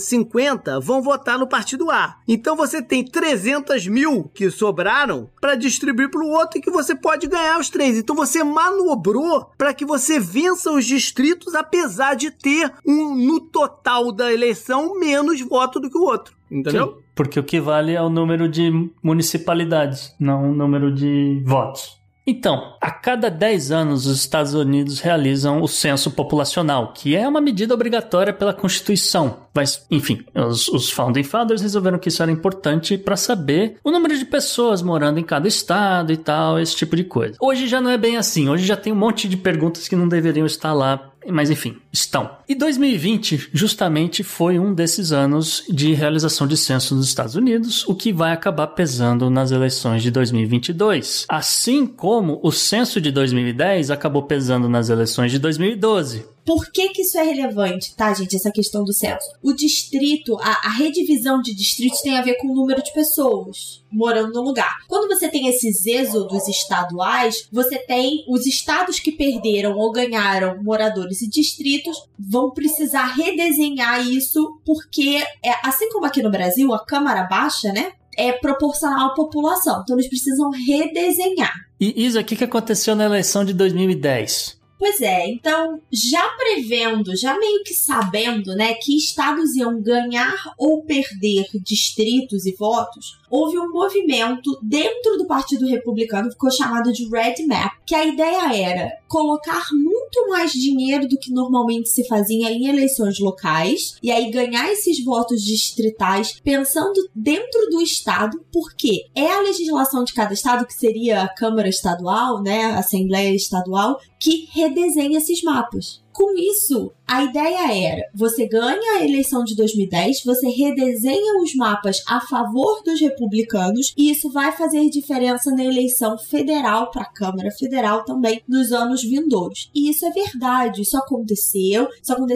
250 vão votar no partido A. Então, você tem 300 mil que sobraram para distribuir para o outro e que você pode ganhar os 3. Então, você manobrou para que você vença os distritos, apesar de ter no total da eleição menos voto do que o outro, entendeu? Sim, porque o que vale é o número de municipalidades, não o número de votos. Então, a cada 10 anos os Estados Unidos realizam o censo populacional, que é uma medida obrigatória pela Constituição. Mas, enfim, os Founding Fathers resolveram que isso era importante para saber o número de pessoas morando em cada estado e tal, esse tipo de coisa. Hoje já não é bem assim, hoje já tem um monte de perguntas que não deveriam estar lá, mas enfim, estão. E 2020 justamente foi um desses anos de realização de censo nos Estados Unidos, o que vai acabar pesando nas eleições de 2022. Assim como o censo de 2010 acabou pesando nas eleições de 2012. Por que isso é relevante, tá, gente? Essa questão do censo. O distrito, a redivisão de distritos tem a ver com o número de pessoas morando no lugar. Quando você tem esses êxodos estaduais, você tem os estados que perderam ou ganharam moradores e distritos vão precisar redesenhar isso, porque, assim como aqui no Brasil, a Câmara Baixa, né, é proporcional à população. Então, eles precisam redesenhar. E isso aqui que aconteceu na eleição de 2010. Pois é, então, já prevendo, já meio que sabendo, né, que estados iam ganhar ou perder distritos e votos, houve um movimento dentro do Partido Republicano, ficou chamado de Red Map, que a ideia era colocar muito mais dinheiro do que normalmente se fazia em eleições locais, e aí ganhar esses votos distritais pensando dentro do estado, porque é a legislação de cada estado, que seria a Câmara Estadual, né, a Assembleia Estadual, que redesenha esses mapas. Com isso, a ideia era, você ganha a eleição de 2010, você redesenha os mapas a favor dos republicanos e isso vai fazer diferença na eleição federal, para a Câmara Federal também, nos anos vindouros. E isso é verdade, isso aconteceu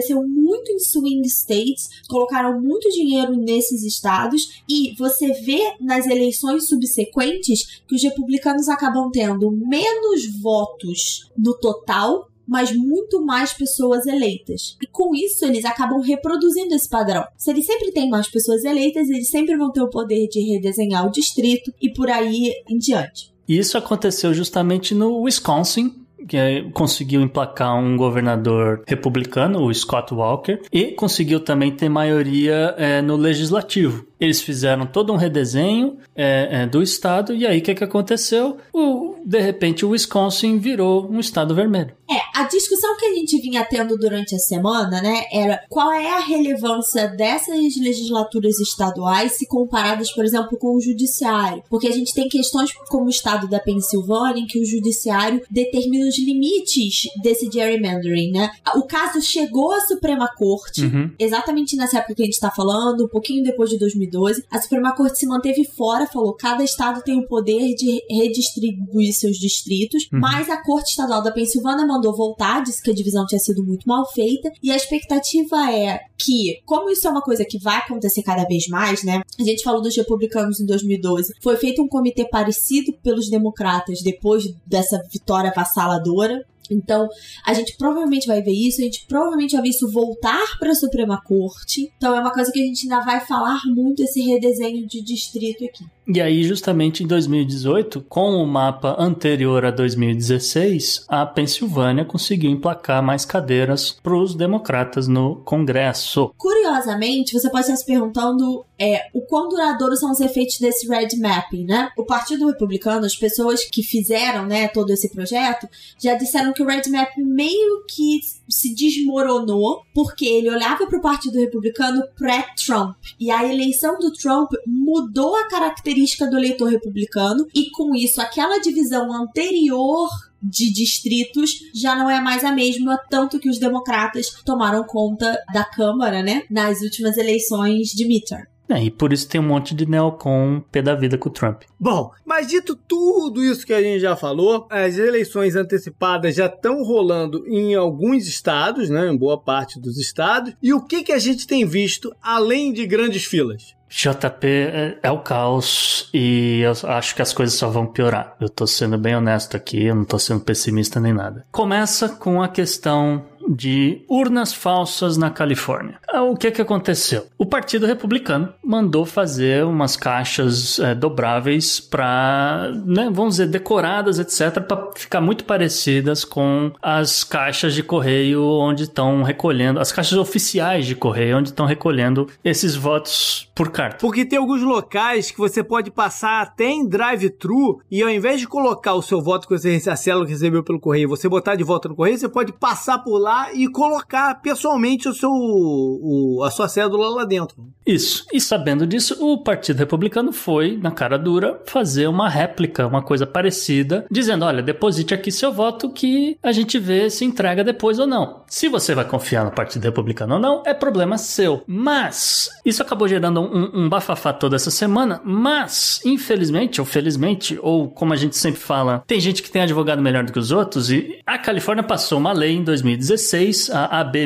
muito em swing states, colocaram muito dinheiro nesses estados e você vê nas eleições subsequentes que os republicanos acabam tendo menos votos no total, mas muito mais pessoas eleitas. E com isso, eles acabam reproduzindo esse padrão. Se eles sempre têm mais pessoas eleitas, eles sempre vão ter o poder de redesenhar o distrito e por aí em diante. E isso aconteceu justamente no Wisconsin, que conseguiu emplacar um governador republicano, o Scott Walker, e conseguiu também ter maioria no legislativo. Eles fizeram todo um redesenho do estado, e aí o que aconteceu? De repente o Wisconsin virou um estado vermelho. A discussão que a gente vinha tendo durante a semana, né, era qual é a relevância dessas legislaturas estaduais se comparadas, por exemplo, com o judiciário. Porque a gente tem questões como o estado da Pensilvânia, em que o judiciário determina os limites desse gerrymandering, né? O caso chegou à Suprema Corte, exatamente nessa época que a gente tá falando, um pouquinho depois de 2012. A Suprema Corte se manteve fora, falou que cada estado tem o poder de redistribuir seus distritos, mas a Corte Estadual da Pensilvânia mandou voltar, disse que a divisão tinha sido muito mal feita, e a expectativa é que, como isso é uma coisa que vai acontecer cada vez mais, né? A gente falou dos republicanos em 2012, foi feito um comitê parecido pelos democratas depois dessa vitória avassaladora. Então, a gente provavelmente vai ver isso, a gente provavelmente vai ver isso voltar para a Suprema Corte. Então, é uma coisa que a gente ainda vai falar muito, esse redesenho de distrito aqui. E aí, justamente em 2018, com o mapa anterior a 2016, a Pensilvânia conseguiu emplacar mais cadeiras para os democratas no Congresso. Curiosamente, você pode estar se perguntando o quão duradouros são os efeitos desse red mapping, né? O Partido Republicano, as pessoas que fizeram, né, todo esse projeto, já disseram que o red mapping meio que se desmoronou porque ele olhava para o Partido Republicano pré-Trump. E a eleição do Trump mudou a característica do eleitor republicano, e com isso aquela divisão anterior de distritos já não é mais a mesma, tanto que os democratas tomaram conta da Câmara, né, nas últimas eleições de midterm. E por isso tem um monte de neocon pé da vida com o Trump. Bom, mas dito tudo isso que a gente já falou, as eleições antecipadas já estão rolando em alguns estados, né, em boa parte dos estados. E o que a gente tem visto além de grandes filas? JP, é o caos, e eu acho que as coisas só vão piorar. Eu tô sendo bem honesto aqui, eu não tô sendo pessimista nem nada. Começa com a questão de urnas falsas na Califórnia. O que aconteceu? O Partido Republicano mandou fazer umas caixas dobráveis para, né, vamos dizer, decoradas, etc., para ficar muito parecidas com as caixas de correio onde estão recolhendo, as caixas oficiais de correio onde estão recolhendo esses votos por carta. Porque tem alguns locais que você pode passar até em drive-thru e ao invés de colocar o seu voto que você, a célula que recebeu pelo correio, você botar de volta no correio, você pode passar por lá e colocar pessoalmente a sua cédula lá dentro. Isso. E sabendo disso, o Partido Republicano foi, na cara dura, fazer uma réplica, uma coisa parecida, dizendo, olha, deposite aqui seu voto que a gente vê se entrega depois ou não. Se você vai confiar no Partido Republicano ou não, é problema seu. Mas, isso acabou gerando um bafafá toda essa semana, mas, infelizmente, ou felizmente, ou como a gente sempre fala, tem gente que tem advogado melhor do que os outros, e a Califórnia passou uma lei em 2016, a AB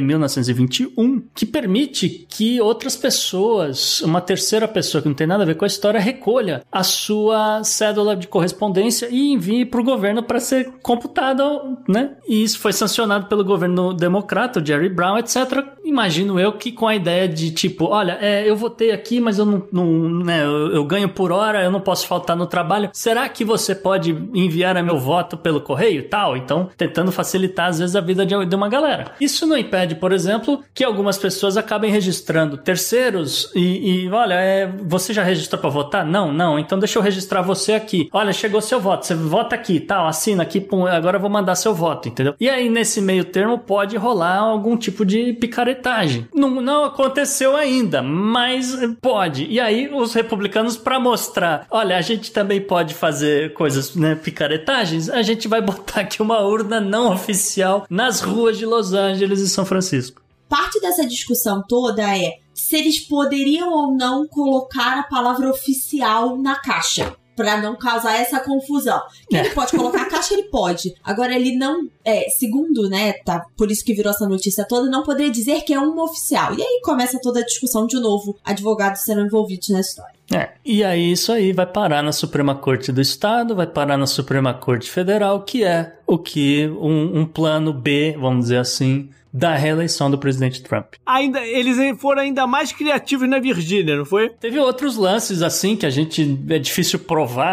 1921, que permite que outras pessoas, uma terceira pessoa que não tem nada a ver com a história, recolha a sua cédula de correspondência e envie para o governo para ser computada, né? E isso foi sancionado pelo governo democrata, o Jerry Brown, etc. Imagino eu que com a ideia de tipo, olha, eu votei aqui, mas eu não né, eu ganho por hora, eu não posso faltar no trabalho. Será que você pode enviar meu voto pelo correio e tal? Então, tentando facilitar às vezes a vida de uma galera. Isso não impede, por exemplo, que algumas pessoas acabem registrando terceiros e olha, você já registrou para votar? Não, então deixa eu registrar você aqui. Olha, chegou seu voto, você vota aqui, tal, assina aqui, pum, agora eu vou mandar seu voto, entendeu? E aí, nesse meio termo, pode rolar algum tipo de picaretagem. Não aconteceu ainda, mas pode. E aí, os republicanos, para mostrar, olha, a gente também pode fazer coisas, né, picaretagens, a gente vai botar aqui uma urna não oficial nas ruas de Los Angeles e São Francisco. Parte dessa discussão toda é se eles poderiam ou não colocar a palavra oficial na caixa, para não causar essa confusão. Que ele pode colocar a caixa, ele pode. Agora, ele não, segundo, né, tá, por isso que virou essa notícia toda, não poderia dizer que é uma oficial. E aí começa toda a discussão de novo, advogados serão envolvidos na história. E aí isso aí vai parar na Suprema Corte do Estado, vai parar na Suprema Corte Federal, que é o que um plano B, vamos dizer assim, da reeleição do presidente Trump. Eles foram ainda mais criativos na Virgínia, não foi? Teve outros lances assim que é difícil provar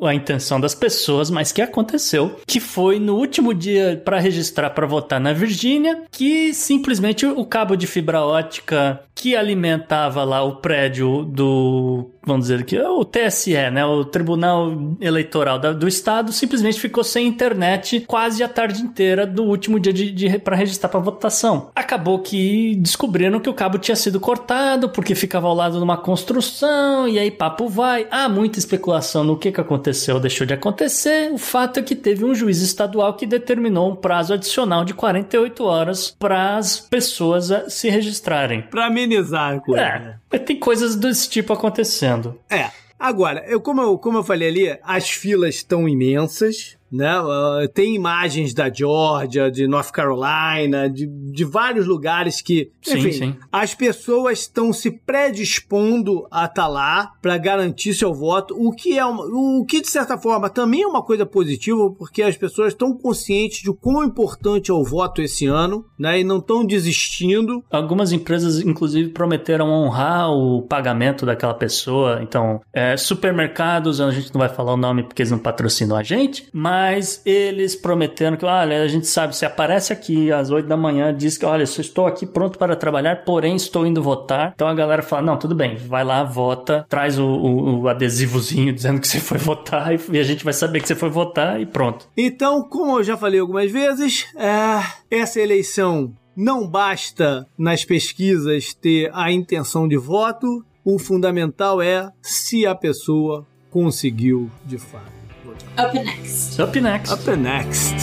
a intenção das pessoas, mas que aconteceu, que foi no último dia para registrar para votar na Virgínia, que simplesmente o cabo de fibra ótica que alimentava lá o prédio do, vamos dizer que o TSE, né, o Tribunal Eleitoral do Estado, simplesmente ficou sem internet quase a tarde inteira do último dia para registrar para votação. Acabou que descobriram que o cabo tinha sido cortado porque ficava ao lado de uma construção, e aí papo vai. Há muita especulação no que aconteceu ou deixou de acontecer. O fato é que teve um juiz estadual que determinou um prazo adicional de 48 horas para as pessoas se registrarem. Para amenizar a coisa. Tem coisas desse tipo acontecendo. Agora, como eu falei ali, as filas estão imensas, né? Tem imagens da Georgia, de North Carolina, de vários lugares que, enfim, sim. As pessoas estão se predispondo a estar lá para garantir seu voto, o que de certa forma também é uma coisa positiva, porque as pessoas estão conscientes de quão importante é o voto esse ano, né? E não estão desistindo. Algumas empresas, inclusive, prometeram honrar o pagamento daquela pessoa. Então, supermercados, a gente não vai falar o nome porque eles não patrocinam a gente, mas eles prometeram que, olha, a gente sabe, você aparece aqui às 8 da manhã, diz que, olha, eu estou aqui pronto para trabalhar, porém estou indo votar. Então a galera fala, não, tudo bem, vai lá, vota, traz o adesivozinho dizendo que você foi votar e a gente vai saber que você foi votar e pronto. Então, como eu já falei algumas vezes, essa eleição não basta nas pesquisas ter a intenção de voto, o fundamental é se a pessoa conseguiu de fato. Up next. Up next. Up next.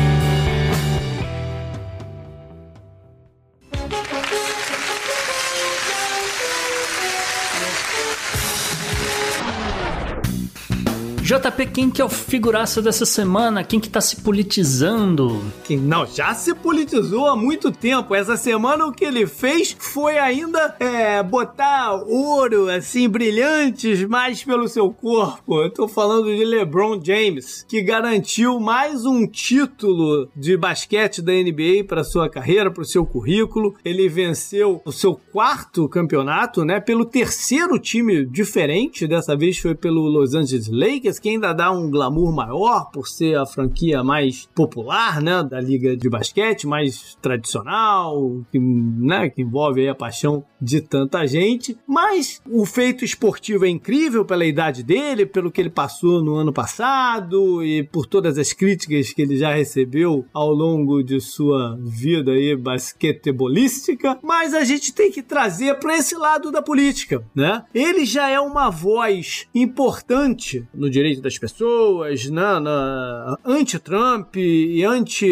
JP, quem que é o figuraça dessa semana? Quem que tá se politizando? Não, já se politizou há muito tempo. Essa semana o que ele fez foi ainda botar ouro, assim, brilhantes mais pelo seu corpo. Eu tô falando de LeBron James, que garantiu mais um título de basquete da NBA para sua carreira, para o seu currículo. Ele venceu o seu 4º campeonato, né, pelo 3º time diferente. Dessa vez foi pelo Los Angeles Lakers, que ainda dá um glamour maior por ser a franquia mais popular, né, da liga de basquete, mais tradicional, que envolve aí a paixão de tanta gente. Mas o feito esportivo é incrível pela idade dele, pelo que ele passou no ano passado e por todas as críticas que ele já recebeu ao longo de sua vida aí basquetebolística. Mas a gente tem que trazer para esse lado da política, né? Ele já é uma voz importante no direito das pessoas, anti-Trump e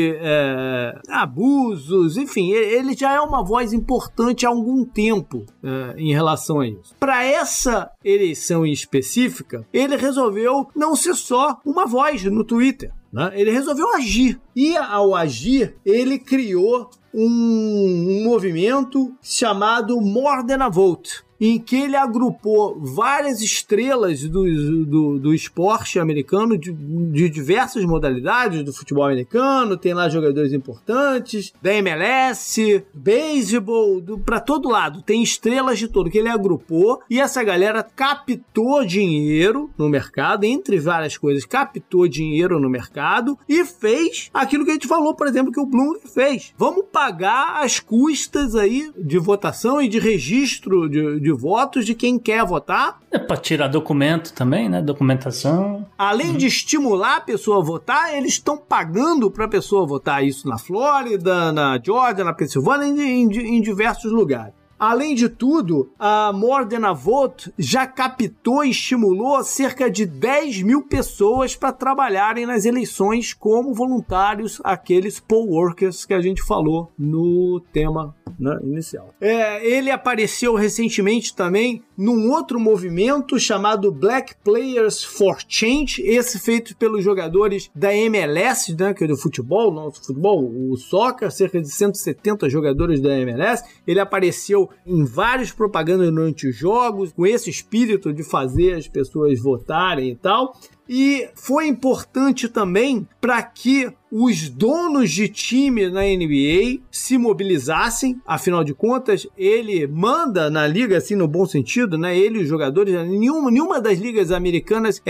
anti-abusos, enfim, ele já é uma voz importante há algum tempo em relação a isso. Para essa eleição em específica, ele resolveu não ser só uma voz no Twitter, né? Ele resolveu agir. E ao agir, ele criou um movimento chamado More Than a Vote, em que ele agrupou várias estrelas do esporte americano, de diversas modalidades do futebol americano. Tem lá jogadores importantes, da MLS, beisebol, para todo lado. Tem estrelas de todo, que ele agrupou, e essa galera captou dinheiro no mercado, entre várias coisas, captou dinheiro no mercado e fez aquilo que a gente falou, por exemplo, que o Bloomberg fez. Vamos pagar as custas aí de votação e de registro de votos de quem quer votar. Para tirar documento também, né? Documentação. Além de estimular a pessoa a votar, eles estão pagando para a pessoa votar. Isso na Flórida, na Georgia, na Pensilvânia, em diversos lugares. Além de tudo, a More Than a Vote já captou e estimulou cerca de 10 mil pessoas para trabalharem nas eleições como voluntários, aqueles poll workers que a gente falou no tema, né, inicial. Ele apareceu recentemente também num outro movimento chamado Black Players for Change, esse feito pelos jogadores da MLS, né, que é do futebol, nosso futebol, o soccer, cerca de 170 jogadores da MLS. Ele apareceu em várias propagandas durante os jogos, com esse espírito de fazer as pessoas votarem e tal. E foi importante também para que os donos de time na NBA se mobilizassem, afinal de contas, ele manda na liga, assim, no bom sentido, né? Ele e os jogadores, nenhuma das ligas americanas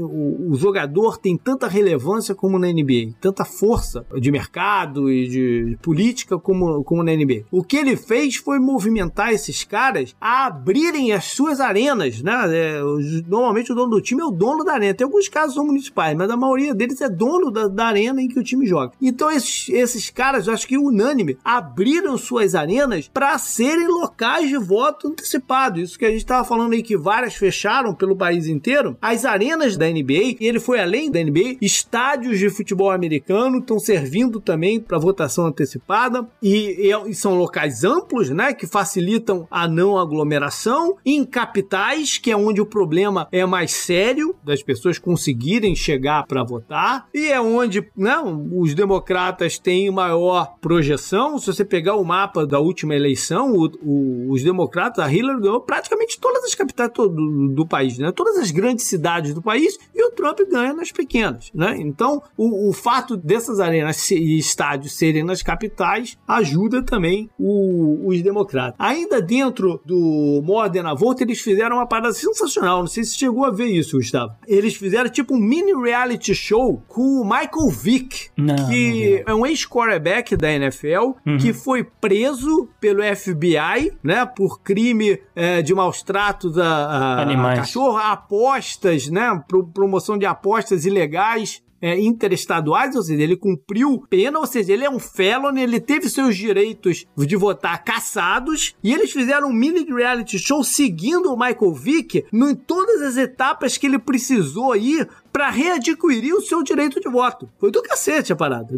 o jogador tem tanta relevância como na NBA, tanta força de mercado e de política como na NBA. O que ele fez foi movimentar esses caras a abrirem as suas arenas, né? Normalmente o dono do time é o dono da arena, tem alguns casos são municipais, mas a maioria deles é dono da arena em que o time joga. Então esses caras, eu acho que unânime, abriram suas arenas para serem locais de voto antecipado. Isso que a gente estava falando aí, que várias fecharam pelo país inteiro. As arenas da NBA, e ele foi além da NBA, estádios de futebol americano estão servindo também para votação antecipada e são locais amplos, né, que facilitam a não aglomeração. Em capitais, que é onde o problema é mais sério, das pessoas conseguirem chegar para votar, e é onde, né, os democratas têm maior projeção. Se você pegar o mapa da última eleição, os democratas, a Hillary ganhou praticamente todas as capitais do país, né? Todas as grandes cidades do país, e o Trump ganha nas pequenas, né? Então, o fato dessas arenas e estádios serem nas capitais ajuda também os democratas. Ainda dentro do Modern Vote, eles fizeram uma parada sensacional. Não sei se você chegou a ver isso, Gustavo. Eles fizeram tipo um mini reality show com o Michael Vick, que é um ex-quarterback da NFL, que foi preso pelo FBI, né, por crime de maus tratos a cachorro, apostas, né, promoção de apostas ilegais interestaduais, ou seja, ele cumpriu pena, ou seja, ele é um felon, ele teve seus direitos de votar cassados, e eles fizeram um mini reality show seguindo o Michael Vick em todas as etapas que ele precisou ir para readquirir o seu direito de voto. Foi do cacete a parada,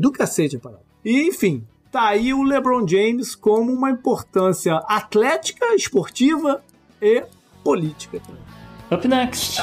E, enfim, tá aí o LeBron James como uma importância atlética, esportiva e política também. Up next.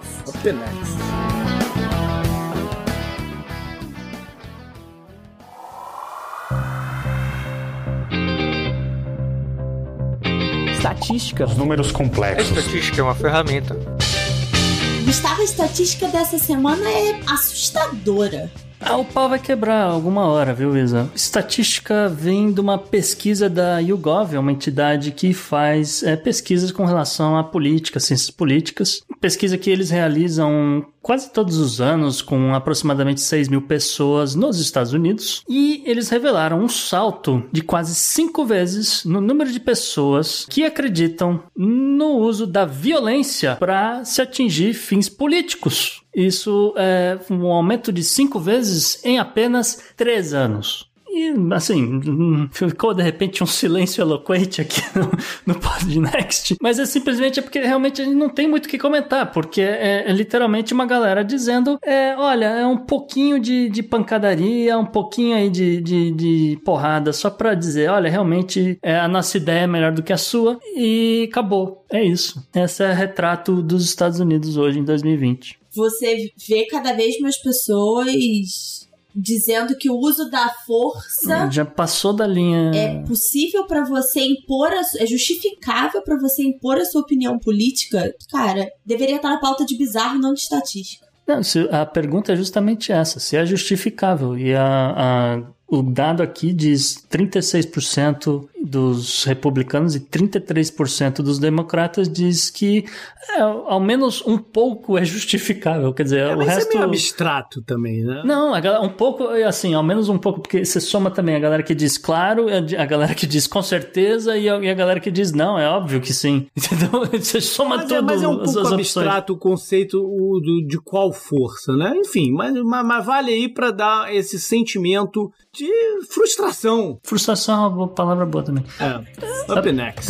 Estatística. Os números complexos. A estatística é uma ferramenta. Gustavo, a estatística dessa semana é assustadora. O pau vai quebrar alguma hora, viu, Isa? Estatística vem de uma pesquisa da YouGov, uma entidade que faz pesquisas com relação à política, ciências políticas. Pesquisa que eles realizam quase todos os anos com aproximadamente 6 mil pessoas nos Estados Unidos. E eles revelaram um salto de quase 5 vezes no número de pessoas que acreditam no uso da violência para se atingir fins políticos. Isso é um aumento de 5 vezes em apenas 3 anos. E, assim, ficou de repente um silêncio eloquente aqui no Podnext. Mas simplesmente porque realmente a gente não tem muito o que comentar, porque é literalmente uma galera dizendo, olha, é um pouquinho de pancadaria, um pouquinho aí de porrada, só pra dizer, olha, realmente a nossa ideia é melhor do que a sua, e acabou. É isso. Esse é o retrato dos Estados Unidos hoje, em 2020. Você vê cada vez mais pessoas dizendo que o uso da força já passou da linha. É possível pra você impor, é justificável pra você impor a sua opinião política. Cara, deveria estar na pauta de bizarro, não de estatística. Não, a pergunta é justamente essa, se é justificável. E o dado aqui diz 36% dos republicanos e 33% dos democratas diz que ao menos um pouco é justificável. Quer dizer, o mas resto... é meio abstrato também, né? Não, um pouco, assim, ao menos um pouco, porque você soma também a galera que diz claro, a galera que diz com certeza e a galera que diz não, é óbvio que sim. Entendeu? Você soma tudo. Mas é um pouco abstrato o conceito de qual força, né? Enfim, mas vale aí pra dar esse sentimento de frustração. Frustração é uma palavra boa também. Up next.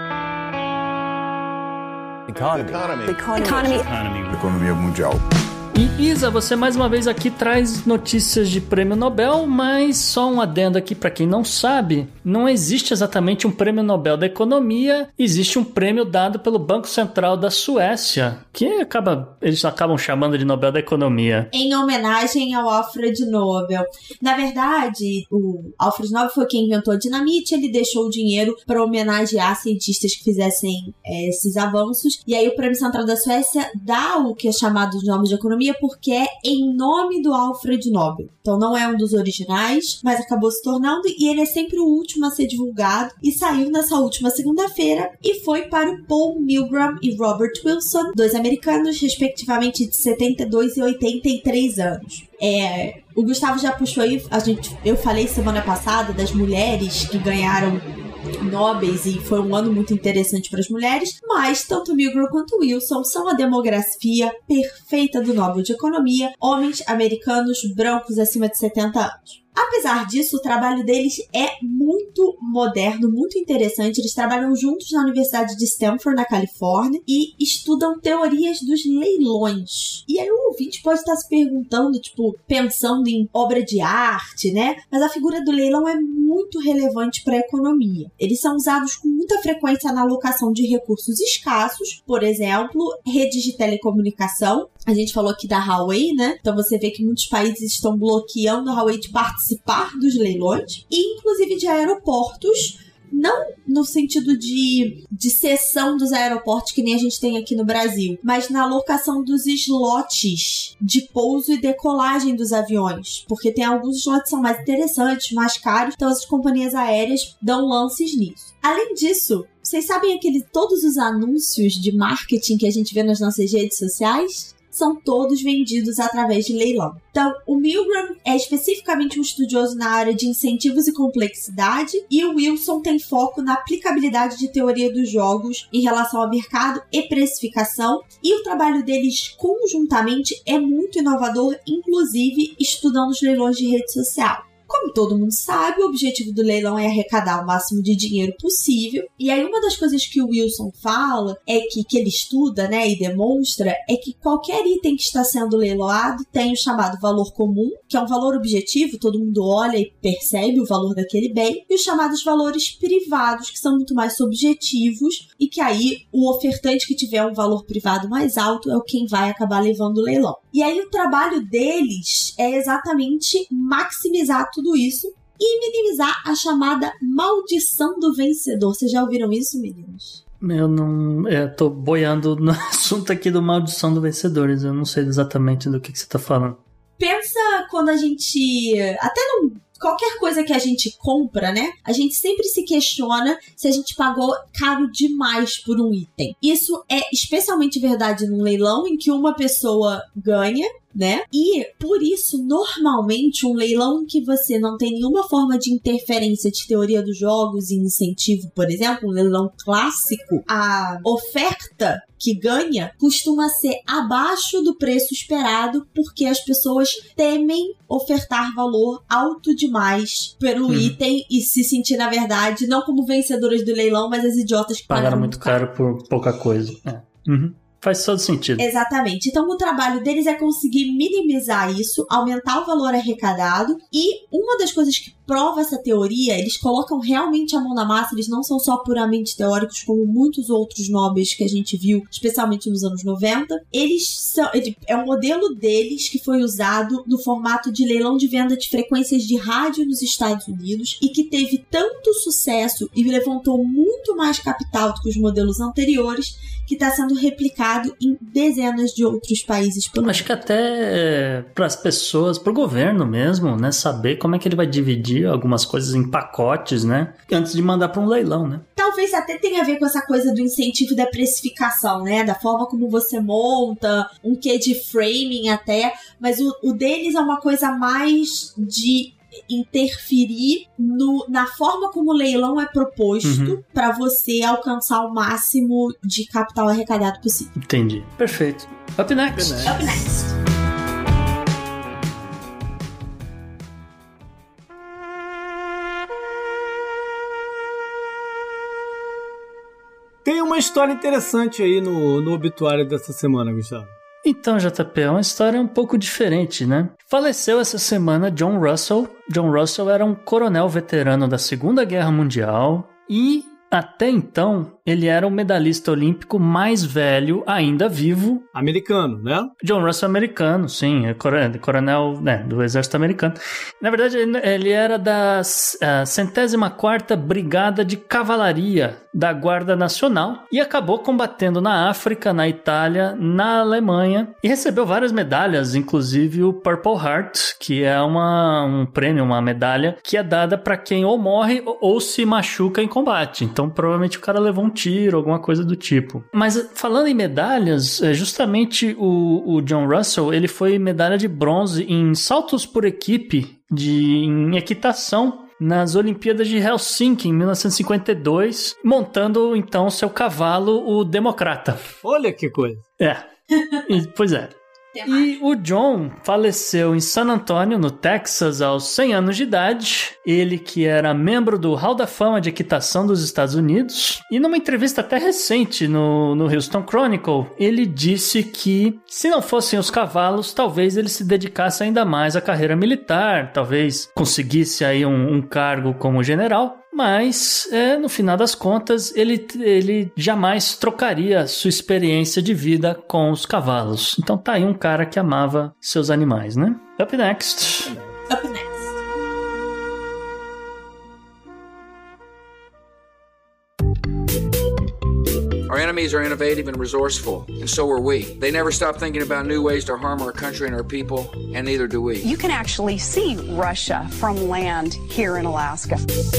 Economia mundial. E Isa, você mais uma vez aqui traz notícias de prêmio Nobel, mas só um adendo aqui para quem não sabe, não existe exatamente um prêmio Nobel da economia, existe um prêmio dado pelo Banco Central da Suécia, que eles acabam chamando de Nobel da economia. Em homenagem ao Alfred Nobel. Na verdade, o Alfred Nobel foi quem inventou a dinamite, ele deixou o dinheiro para homenagear cientistas que fizessem esses avanços, e aí o Prêmio Central da Suécia dá o que é chamado de nome de economia porque é em nome do Alfred Nobel. Então não é um dos originais, mas acabou se tornando, e ele é sempre o último a ser divulgado, e saiu nessa última segunda-feira, e foi para o Paul Milgram e Robert Wilson, dois americanos, respectivamente de 72 e 83 anos. O Gustavo já puxou aí, eu falei semana passada das mulheres que ganharam Nobels, e foi um ano muito interessante para as mulheres, mas tanto Milgram quanto Wilson são a demografia perfeita do Nobel de Economia, homens americanos brancos acima de 70 anos. Apesar disso, o trabalho deles é muito moderno, muito interessante. Eles trabalham juntos na Universidade de Stanford, na Califórnia, e estudam teorias dos leilões. E aí o ouvinte pode estar se perguntando, pensando em obra de arte, né? Mas a figura do leilão é muito relevante para a economia. Eles são usados com muita frequência na alocação de recursos escassos, por exemplo, redes de telecomunicação. A gente falou aqui da Huawei, né? Então você vê que muitos países estão bloqueando a Huawei de participar dos leilões, e inclusive de aeroportos, não no sentido de cessão dos aeroportos que nem a gente tem aqui no Brasil, mas na alocação dos slots de pouso e decolagem dos aviões, porque tem alguns slots que são mais interessantes, mais caros, então as companhias aéreas dão lances nisso. Além disso, vocês sabem todos os anúncios de marketing que a gente vê nas nossas redes sociais? São todos vendidos através de leilão. Então, o Milgram é especificamente um estudioso na área de incentivos e complexidade, e o Wilson tem foco na aplicabilidade de teoria dos jogos em relação ao mercado e precificação, e o trabalho deles conjuntamente é muito inovador, inclusive estudando os leilões de rede social. Como todo mundo sabe, o objetivo do leilão é arrecadar o máximo de dinheiro possível. E aí uma das coisas que o Wilson fala que ele estuda, né, e demonstra, é que qualquer item que está sendo leiloado tem o chamado valor comum, que é um valor objetivo, todo mundo olha e percebe o valor daquele bem, e os chamados valores privados, que são muito mais subjetivos, e que aí o ofertante que tiver um valor privado mais alto é o quem vai acabar levando o leilão. E aí o trabalho deles é exatamente maximizar tudo isso e minimizar a chamada maldição do vencedor. Vocês já ouviram isso, meninos? Eu não... tô boiando no assunto aqui do maldição do vencedores. Eu não sei exatamente do que você tá falando. Pensa quando a gente... Qualquer coisa que a gente compra, né? A gente sempre se questiona se a gente pagou caro demais por um item. Isso é especialmente verdade num leilão em que uma pessoa ganha, né? E, por isso, normalmente, um leilão em que você não tem nenhuma forma de interferência de teoria dos jogos e incentivo, por exemplo, um leilão clássico, a oferta que ganha costuma ser abaixo do preço esperado, porque as pessoas temem ofertar valor alto demais pelo item e se sentir, na verdade, não como vencedoras do leilão, mas as idiotas que pagaram muito caro por pouca coisa. Faz todo sentido. Exatamente. Então, o trabalho deles é conseguir minimizar isso, aumentar o valor arrecadado, e uma das coisas que prova essa teoria, eles colocam realmente a mão na massa, eles não são só puramente teóricos, como muitos outros Nobels que a gente viu, especialmente nos anos 90. É um modelo deles que foi usado no formato de leilão de venda de frequências de rádio nos Estados Unidos, e que teve tanto sucesso e levantou muito mais capital do que os modelos anteriores, que está sendo replicado em dezenas de outros países pelo mundo. Acho que até para as pessoas, para o governo mesmo, né, saber como é que ele vai dividir algumas coisas em pacotes, né, antes de mandar para um leilão, né? Talvez até tenha a ver com essa coisa do incentivo da precificação, né, da forma como você monta, um quê de framing até, mas o deles é uma coisa mais de interferir na forma como o leilão é proposto para você alcançar o máximo de capital arrecadado possível. Entendi. Perfeito. Up next. Up next. Tem uma história interessante aí no obituário dessa semana, Gustavo. Então, JP, é uma história um pouco diferente, né? Faleceu essa semana John Russell. John Russell era um coronel veterano da Segunda Guerra Mundial e, até então, ele era o medalhista olímpico mais velho ainda vivo. Americano, né? John Russell americano, sim, é coronel, né, do exército americano. Na verdade, ele era da 104ª Brigada de Cavalaria da Guarda Nacional e acabou combatendo na África, na Itália, na Alemanha e recebeu várias medalhas, inclusive o Purple Heart, que é um prêmio, uma medalha que é dada para quem ou morre ou se machuca em combate. Então, provavelmente o cara levou um tiro, alguma coisa do tipo. Mas falando em medalhas, justamente o John Russell, ele foi medalha de bronze em saltos por equipe em equitação nas Olimpíadas de Helsinki, em 1952, montando, então, seu cavalo, o Democrata. Olha que coisa. Pois é. E o John faleceu em San Antonio, no Texas, aos 100 anos de idade. Ele que era membro do Hall da Fama de Equitação dos Estados Unidos. E numa entrevista até recente no Houston Chronicle, ele disse que se não fossem os cavalos, talvez ele se dedicasse ainda mais à carreira militar, talvez conseguisse aí um cargo como general. Mas, no final das contas, ele jamais trocaria sua experiência de vida com os cavalos. Então tá aí um cara que amava seus animais, né? Up next. Up next. Our enemies are innovative and resourceful, and so are we. They never stop thinking about new ways to harm our country and our people, and neither do we. You can actually see Russia from land here in Alaska.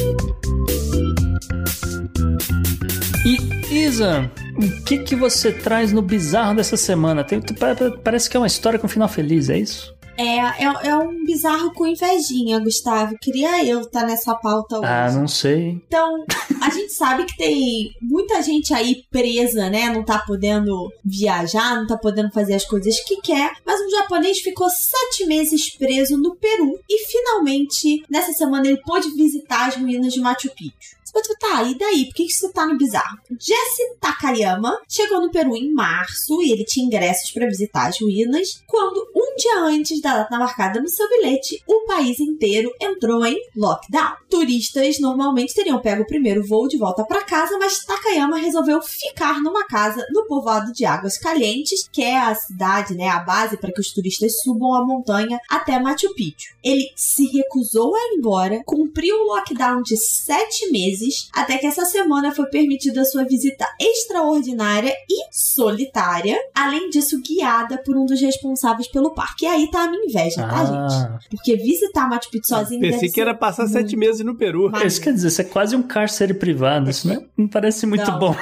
E, Isa, o que você traz no bizarro dessa semana? Parece que é uma história com um final feliz, é isso? É um bizarro com invejinha, Gustavo. Queria eu estar nessa pauta hoje. Ah, não sei. Então, a gente sabe que tem muita gente aí presa, né? Não tá podendo viajar, não tá podendo fazer as coisas que quer. Mas um japonês ficou 7 meses preso no Peru e finalmente, nessa semana, ele pôde visitar as ruínas de Machu Picchu. Tá, e daí? Por que isso tá no bizarro? Jesse Takayama chegou no Peru em março e ele tinha ingressos para visitar as ruínas, quando um dia antes da data marcada no seu bilhete, o país inteiro entrou em lockdown. Turistas normalmente teriam pego o primeiro voo de volta para casa, mas Takayama resolveu ficar numa casa no povoado de Águas Calientes, que é a cidade, né, a base para que os turistas subam a montanha até Machu Picchu. Ele se recusou a ir embora, cumpriu o lockdown de 7 meses, até que essa semana foi permitida sua visita extraordinária e solitária, além disso guiada por um dos responsáveis pelo parque. E aí tá a minha inveja, tá, gente? Porque visitar Machu Picchu sozinho Pensei que era passar 7 meses no Peru. Isso quer dizer, isso é quase um cárcere privado, isso não parece muito bom.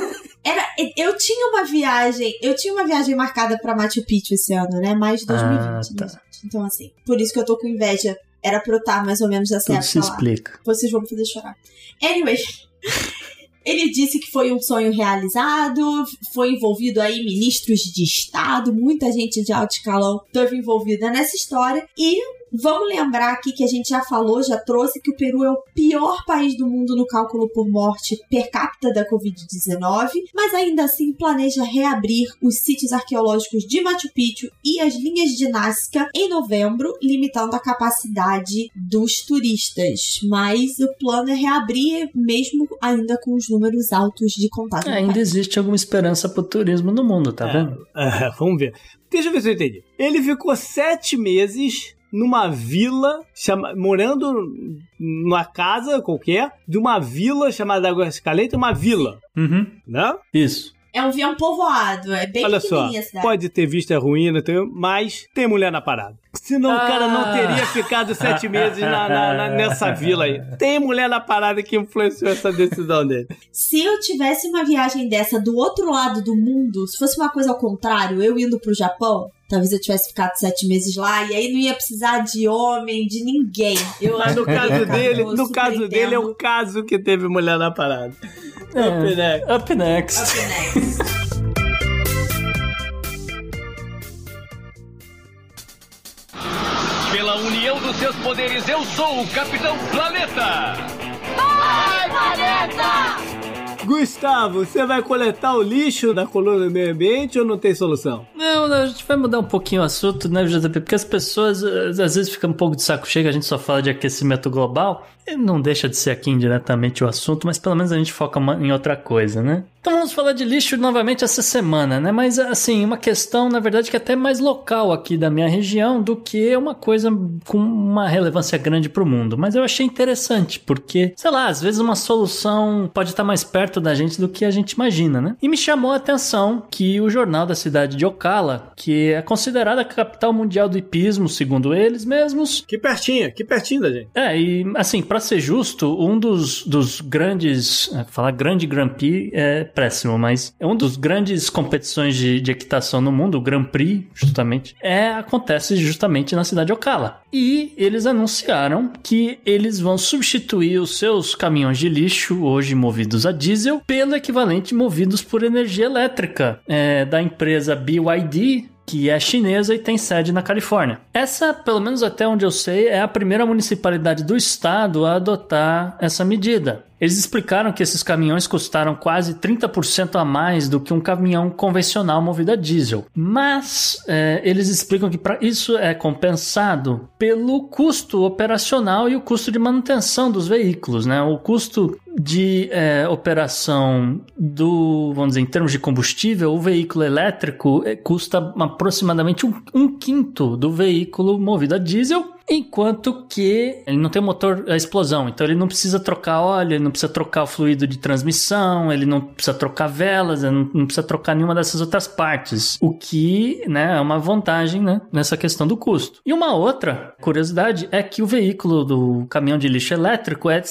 Eu tinha uma viagem marcada pra Machu Picchu esse ano, né? Mais de 2020, tá. Né, gente? Então, assim, por isso que eu tô com inveja. Era pra eu estar mais ou menos nessa época se explica. Vocês vão me fazer chorar. Anyway, ele disse que foi um sonho realizado, foi envolvido aí ministros de Estado, muita gente de alto escalão esteve envolvida nessa história e... Vamos lembrar aqui que a gente já falou, já trouxe que o Peru é o pior país do mundo no cálculo por morte per capita da Covid-19, mas ainda assim planeja reabrir os sítios arqueológicos de Machu Picchu e as linhas de Nazca em novembro, limitando a capacidade dos turistas. Mas o plano é reabrir mesmo ainda com os números altos de contágio. Ainda existe alguma esperança pro turismo no mundo, tá vendo? Vamos ver. Deixa eu ver se eu entendi. Ele ficou 7 meses... numa vila, morando numa casa qualquer, de uma vila chamada Águas Calientes, uma vila, né? Isso. É um povoado, é bem pequenininha a cidade. Pode ter visto a ruína, mas tem mulher na parada. Senão o cara não teria ficado 7 meses nessa vila aí. Tem mulher na parada que influenciou essa decisão dele. Se eu tivesse uma viagem dessa do outro lado do mundo, se fosse uma coisa ao contrário, eu indo pro Japão, talvez eu tivesse ficado 7 meses lá e aí não ia precisar de homem, de ninguém. Mas no caso dele é um caso que teve mulher na parada. Up next. Pela união dos seus poderes, eu sou o Capitão Planeta! Vai, Planeta! Gustavo, você vai coletar o lixo da coluna do meio ambiente ou não tem solução? Não, a gente vai mudar um pouquinho o assunto, né, JP? Porque as pessoas às vezes ficam um pouco de saco cheio, a gente só fala de aquecimento global, e não deixa de ser aqui indiretamente o assunto, mas pelo menos a gente foca em outra coisa, né? Então vamos falar de lixo novamente essa semana, né? Mas assim, uma questão, na verdade, que é até mais local aqui da minha região do que uma coisa com uma relevância grande pro mundo. Mas eu achei interessante, porque, sei lá, às vezes uma solução pode estar mais perto da gente do que a gente imagina, né? E me chamou a atenção que o jornal da cidade de Ocala, que é considerada a capital mundial do hipismo, segundo eles mesmos. Que pertinho da gente. E assim, pra ser justo, um dos grandes, falar grande Grand Prix é péssimo, mas é um dos grandes competições de equitação no mundo, o Grand Prix, justamente, acontece justamente na cidade de Ocala. E eles anunciaram que eles vão substituir os seus caminhões de lixo, hoje movidos a diesel, pelo equivalente movidos por energia elétrica da empresa BYD, que é chinesa e tem sede na Califórnia. Essa, pelo menos até onde eu sei, é a primeira municipalidade do estado a adotar essa medida. Eles explicaram que esses caminhões custaram quase 30% a mais do que um caminhão convencional movido a diesel. Mas eles explicam que isso é compensado pelo custo operacional e o custo de manutenção dos veículos, né? O custo de operação vamos dizer, em termos de combustível, o veículo elétrico custa aproximadamente um quinto do veículo movido a diesel, enquanto que ele não tem motor a explosão, então ele não precisa trocar óleo, ele não precisa trocar o fluido de transmissão, ele não precisa trocar velas, ele não precisa trocar nenhuma dessas outras partes, o que, né, é uma vantagem, né, nessa questão do custo. E uma outra curiosidade é que o veículo do caminhão de lixo elétrico é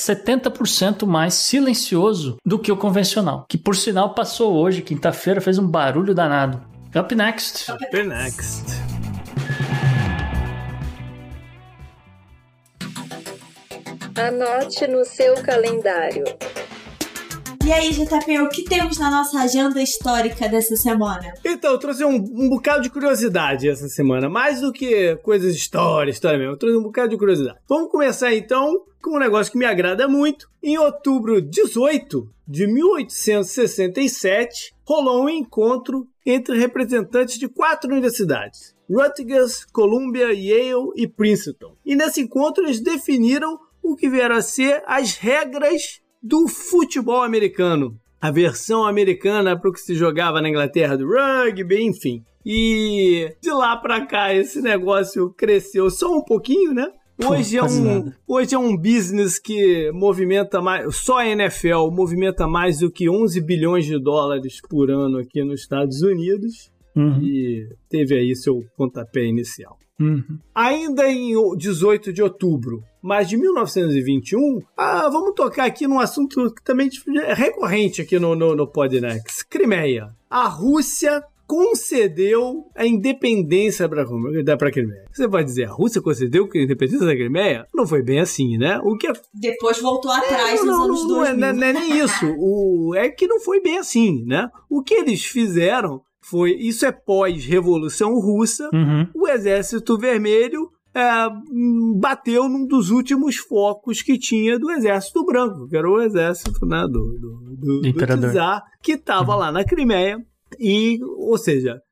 70% mais silencioso do que o convencional, que por sinal passou hoje, quinta-feira, fez um barulho danado. Up next. Up next. Anote no seu calendário. E aí, JP, o que temos na nossa agenda histórica dessa semana? Então, eu trouxe um bocado de curiosidade essa semana. Mais do que coisas de história mesmo. Eu trouxe um bocado de curiosidade. Vamos começar, então, com um negócio que me agrada muito. Em outubro 18 de 1867, rolou um encontro entre representantes de 4 universidades: Rutgers, Columbia, Yale e Princeton. E nesse encontro eles definiram o que vieram a ser as regras do futebol americano. A versão americana para o que se jogava na Inglaterra do rugby, enfim. E de lá para cá esse negócio cresceu só um pouquinho, né? Hoje é um business que movimenta mais, só a NFL movimenta mais do que 11 bilhões de dólares por ano aqui nos Estados Unidos. E teve aí seu pontapé inicial. Ainda em 18 de outubro, mas de 1921, vamos tocar aqui num assunto que também é recorrente aqui no Podnext. Crimeia. A Rússia concedeu a independência para a Crimeia. Você vai dizer, a Rússia concedeu a independência da Crimeia? Não foi bem assim, né? Depois voltou atrás nos anos 2000. Não é nem isso. É que não foi bem assim, né? O que eles fizeram foi, isso é pós-Revolução Russa, o Exército Vermelho bateu num dos últimos focos que tinha do Exército Branco, que era o exército, né, do czar, que estava lá na Crimeia, ou seja,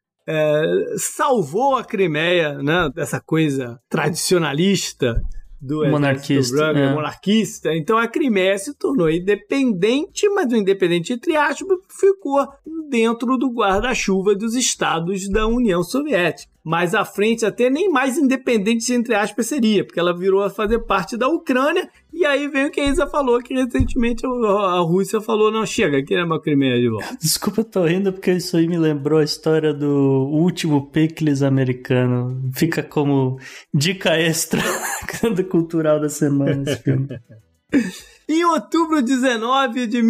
salvou a Crimeia, né, dessa coisa tradicionalista do monarquista. Monarquista. Então a Crimeia se tornou independente, mas o independente, entre aspas, ficou dentro do guarda-chuva dos estados da União Soviética. Mais à frente, até nem mais independente, entre aspas, seria, porque ela virou a fazer parte da Ucrânia, e aí veio o que a Isa falou, que recentemente a Rússia falou, não, chega, queremos a Crimeia de volta. Desculpa, eu tô rindo, porque isso aí me lembrou a história do último picles americano. Fica como dica extra cultural da semana esse filme. Em outubro 19 de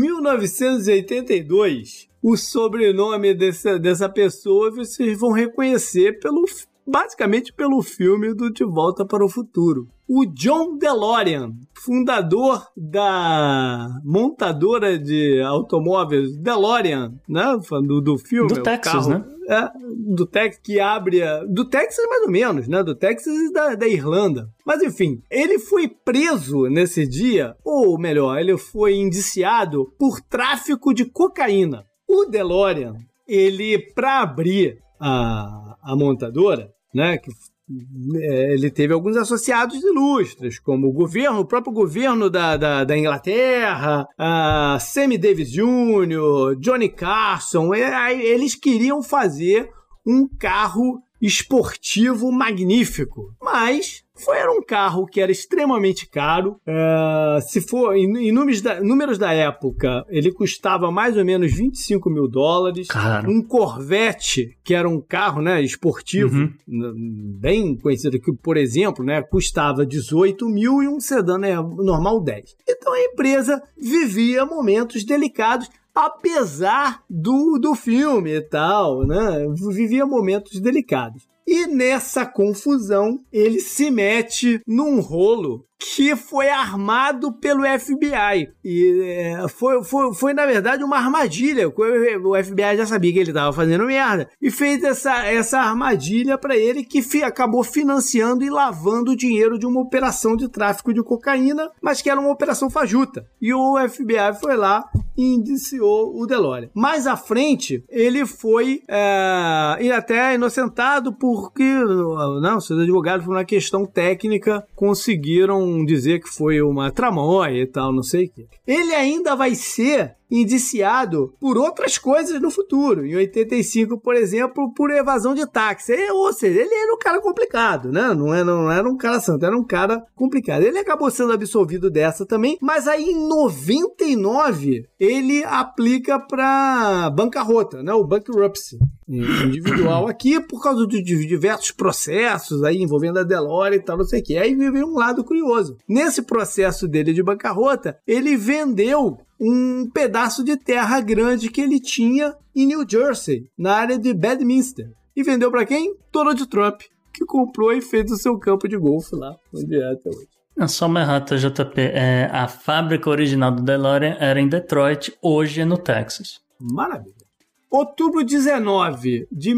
1982, o sobrenome dessa pessoa vocês vão reconhecer basicamente pelo filme do De Volta para o Futuro. O John DeLorean, fundador da montadora de automóveis DeLorean, né? Do filme. Do Texas, carro, né? Do Texas, que abre... Do Texas mais ou menos, né? Do Texas e da Irlanda. Mas enfim, ele foi preso nesse dia, ou melhor, ele foi indiciado por tráfico de cocaína. O DeLorean, ele, para abrir a montadora, né, que ele teve alguns associados ilustres, como o próprio governo da Inglaterra, Sammy Davis Jr., Johnny Carson. Eles queriam fazer um carro esportivo magnífico, mas era um carro que era extremamente caro. Se for em números da época, ele custava mais ou menos $25 mil. Claro. Um Corvette, que era um carro, né, esportivo, bem conhecido aqui, por exemplo, né, custava 18 mil, e um sedã, né, normal 10. Então a empresa vivia momentos delicados, apesar do filme e tal, né? Vivia momentos delicados. E nessa confusão, ele se mete num rolo que foi armado pelo FBI. E foi, na verdade, uma armadilha. O FBI já sabia que ele estava fazendo merda. E fez essa armadilha para ele, que acabou financiando e lavando o dinheiro de uma operação de tráfico de cocaína, mas que era uma operação fajuta. E o FBI foi lá e indiciou o DeLorean. Mais à frente, ele foi até inocentado porque seus advogados, por uma questão técnica, conseguiram dizer que foi uma tramóia e tal, não sei o quê. Ele ainda vai ser indiciado por outras coisas no futuro. Em 85, por exemplo, por evasão de táxi. Ou seja, ele era um cara complicado, né? Não era um cara santo, era um cara complicado. Ele acabou sendo absolvido dessa também, mas aí em 99 ele aplica para bancarrota, né? O bankruptcy individual aqui, por causa de diversos processos aí envolvendo a DeLorean e tal, não sei o que. Aí veio um lado curioso. Nesse processo dele de bancarrota, ele vendeu um pedaço de terra grande que ele tinha em New Jersey, na área de Bedminster. E vendeu para quem? Donald Trump, que comprou e fez o seu campo de golfe lá, onde é até hoje. Só uma errata, JP. A fábrica original do DeLorean era em Detroit, hoje é no Texas. Maravilha. Outubro 19 de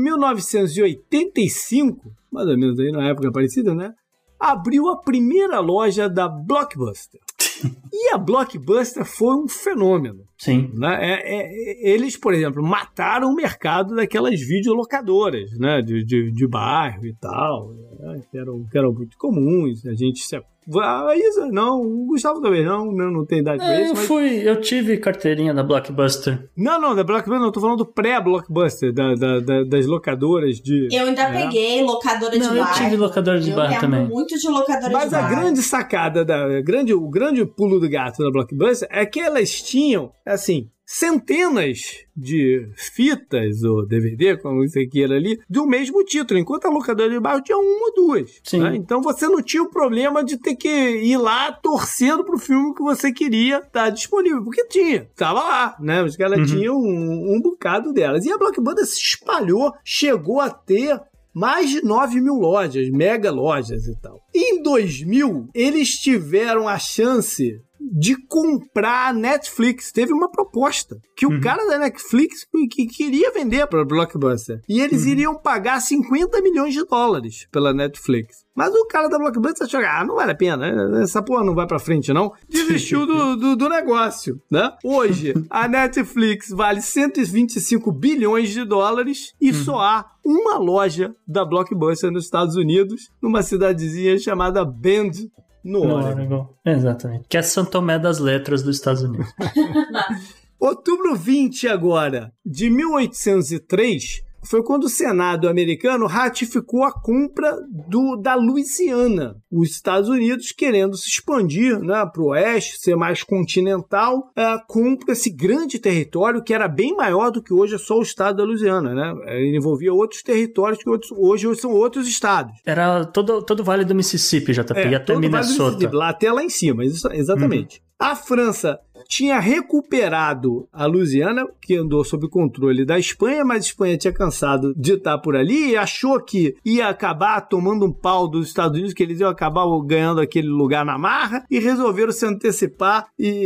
1985, mais ou menos aí na época parecida, né? Abriu a primeira loja da Blockbuster. E a Blockbuster foi um fenômeno. Sim. Né? Eles, por exemplo, mataram o mercado daquelas videolocadoras, né? De bairro e tal, né? que eram muito comuns. A gente se... isso não, o Gustavo também não tem idade pra isso. Mas... Eu tive carteirinha da Blockbuster. Não, da Blockbuster não, eu tô falando do pré-Blockbuster, das locadoras de... Eu ainda peguei locadora de bairro. Eu tive locadora de bairro também. Muito de locadora de bairro. Mas a grande sacada, o grande pulo do gato da Blockbuster é que elas tinham, assim, centenas de fitas ou DVD, como você queira ali, do mesmo título, enquanto a locadora de bairro tinha uma ou duas. Né? Então você não tinha o problema de ter que ir lá torcendo pro filme que você queria estar disponível, porque tinha, tava lá, né? Os caras tinham um bocado delas. E a Blockbuster se espalhou, chegou a ter mais de 9 mil lojas, mega lojas e tal. E em 2000, eles tiveram a chance de comprar a Netflix. Teve uma proposta que o cara da Netflix que queria vender para a Blockbuster. E eles iriam pagar $50 milhões pela Netflix. Mas o cara da Blockbuster achou, não vale a pena, essa porra não vai pra frente não. Desistiu do negócio, né? Hoje, a Netflix vale $125 bilhões e só há uma loja da Blockbuster nos Estados Unidos, numa cidadezinha chamada Bend, no Oregon. Exatamente. Que é São Tomé das Letras dos Estados Unidos. Outubro 20 agora, de 1803, foi quando o Senado americano ratificou a compra da Louisiana. Os Estados Unidos, querendo se expandir, né, para o oeste, ser mais continental, compra esse grande território que era bem maior do que hoje é só o estado da Louisiana. Né? Ele envolvia outros territórios que hoje são outros estados. Era todo o Vale do Mississippi, JP, e até Minnesota. Vale até lá em cima, exatamente. A França tinha recuperado a Louisiana, que andou sob controle da Espanha, mas a Espanha tinha cansado de estar por ali e achou que ia acabar tomando um pau dos Estados Unidos, que eles iam acabar ganhando aquele lugar na marra, e resolveram se antecipar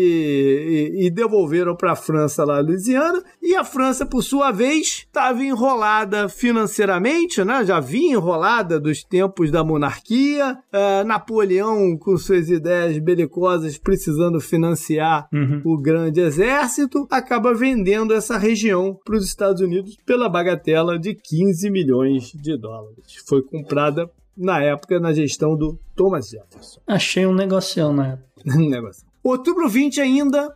e devolveram para a França lá a Louisiana. E a França, por sua vez, estava enrolada financeiramente, né? Já vinha enrolada dos tempos da monarquia, Napoleão com suas ideias belicosas precisando financiar o grande exército, acaba vendendo essa região para os Estados Unidos pela bagatela de 15 milhões de dólares. Foi comprada, na época, na gestão do Thomas Jefferson. Achei um negocião na época. Outubro 20 ainda,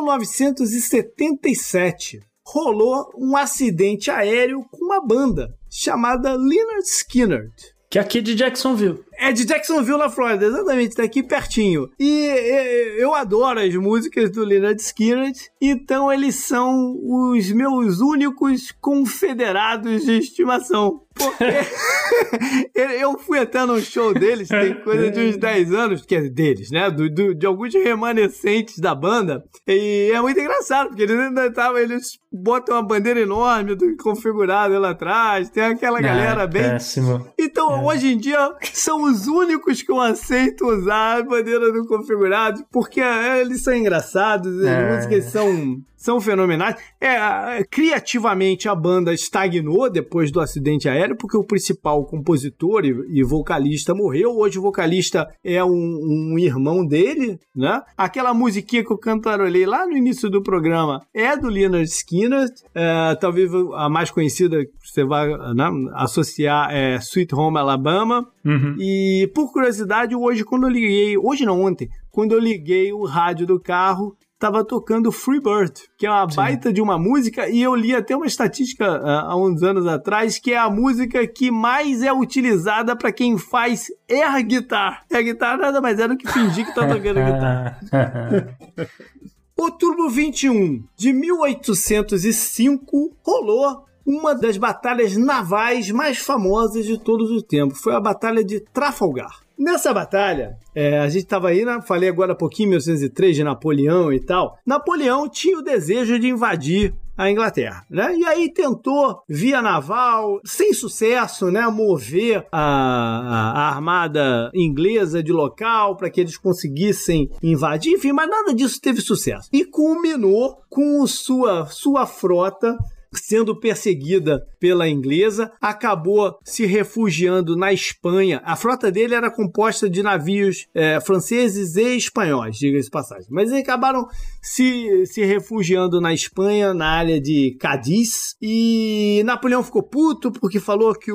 1977. Rolou um acidente aéreo com uma banda chamada Lynyrd Skynyrd. Que é aqui de Jacksonville. É de Jacksonville, na Flórida, exatamente, tá aqui pertinho. E eu adoro as músicas do Lynyrd Skynyrd, então eles são os meus únicos confederados de estimação. Porque eu fui até num show deles, tem coisa de uns 10 anos, que é deles, né? De alguns remanescentes da banda. E é muito engraçado, porque eles ainda estavam, eles botam uma bandeira enorme configurada lá atrás, tem aquela galera bem... Péssimo. Então, hoje em dia, são os únicos que eu aceito usar a bandeira do configurado, porque eles são engraçados, as músicas são fenomenais. Criativamente, a banda estagnou depois do acidente aéreo, porque o principal compositor e vocalista morreu. Hoje o vocalista é um irmão dele, né? Aquela musiquinha que eu cantarolei lá no início do programa é do Lynyrd Skynyrd. Talvez a mais conhecida que você vai associar é Sweet Home Alabama. E, por curiosidade, ontem, quando eu liguei o rádio do carro, tava tocando Free Bird, que é uma baita de uma música, e eu li até uma estatística há uns anos atrás, que é a música que mais é utilizada para quem faz air guitar. Air guitar nada mais é do que fingir que tá tocando guitarra. Outubro 21 de 1805 rolou uma das batalhas navais mais famosas de todos os tempos. Foi a Batalha de Trafalgar. Nessa batalha, a gente estava aí, falei agora há pouquinho, 1903, de Napoleão e tal. Napoleão tinha o desejo de invadir a Inglaterra, né? E aí tentou, via naval, sem sucesso, né, mover a armada inglesa de local para que eles conseguissem invadir, enfim, mas nada disso teve sucesso. E culminou com sua frota sendo perseguida pela inglesa, acabou se refugiando na Espanha. A frota dele era composta de navios franceses e espanhóis, diga-se de passagem. Mas eles acabaram se refugiando na Espanha, na área de Cádiz, e Napoleão ficou puto porque falou que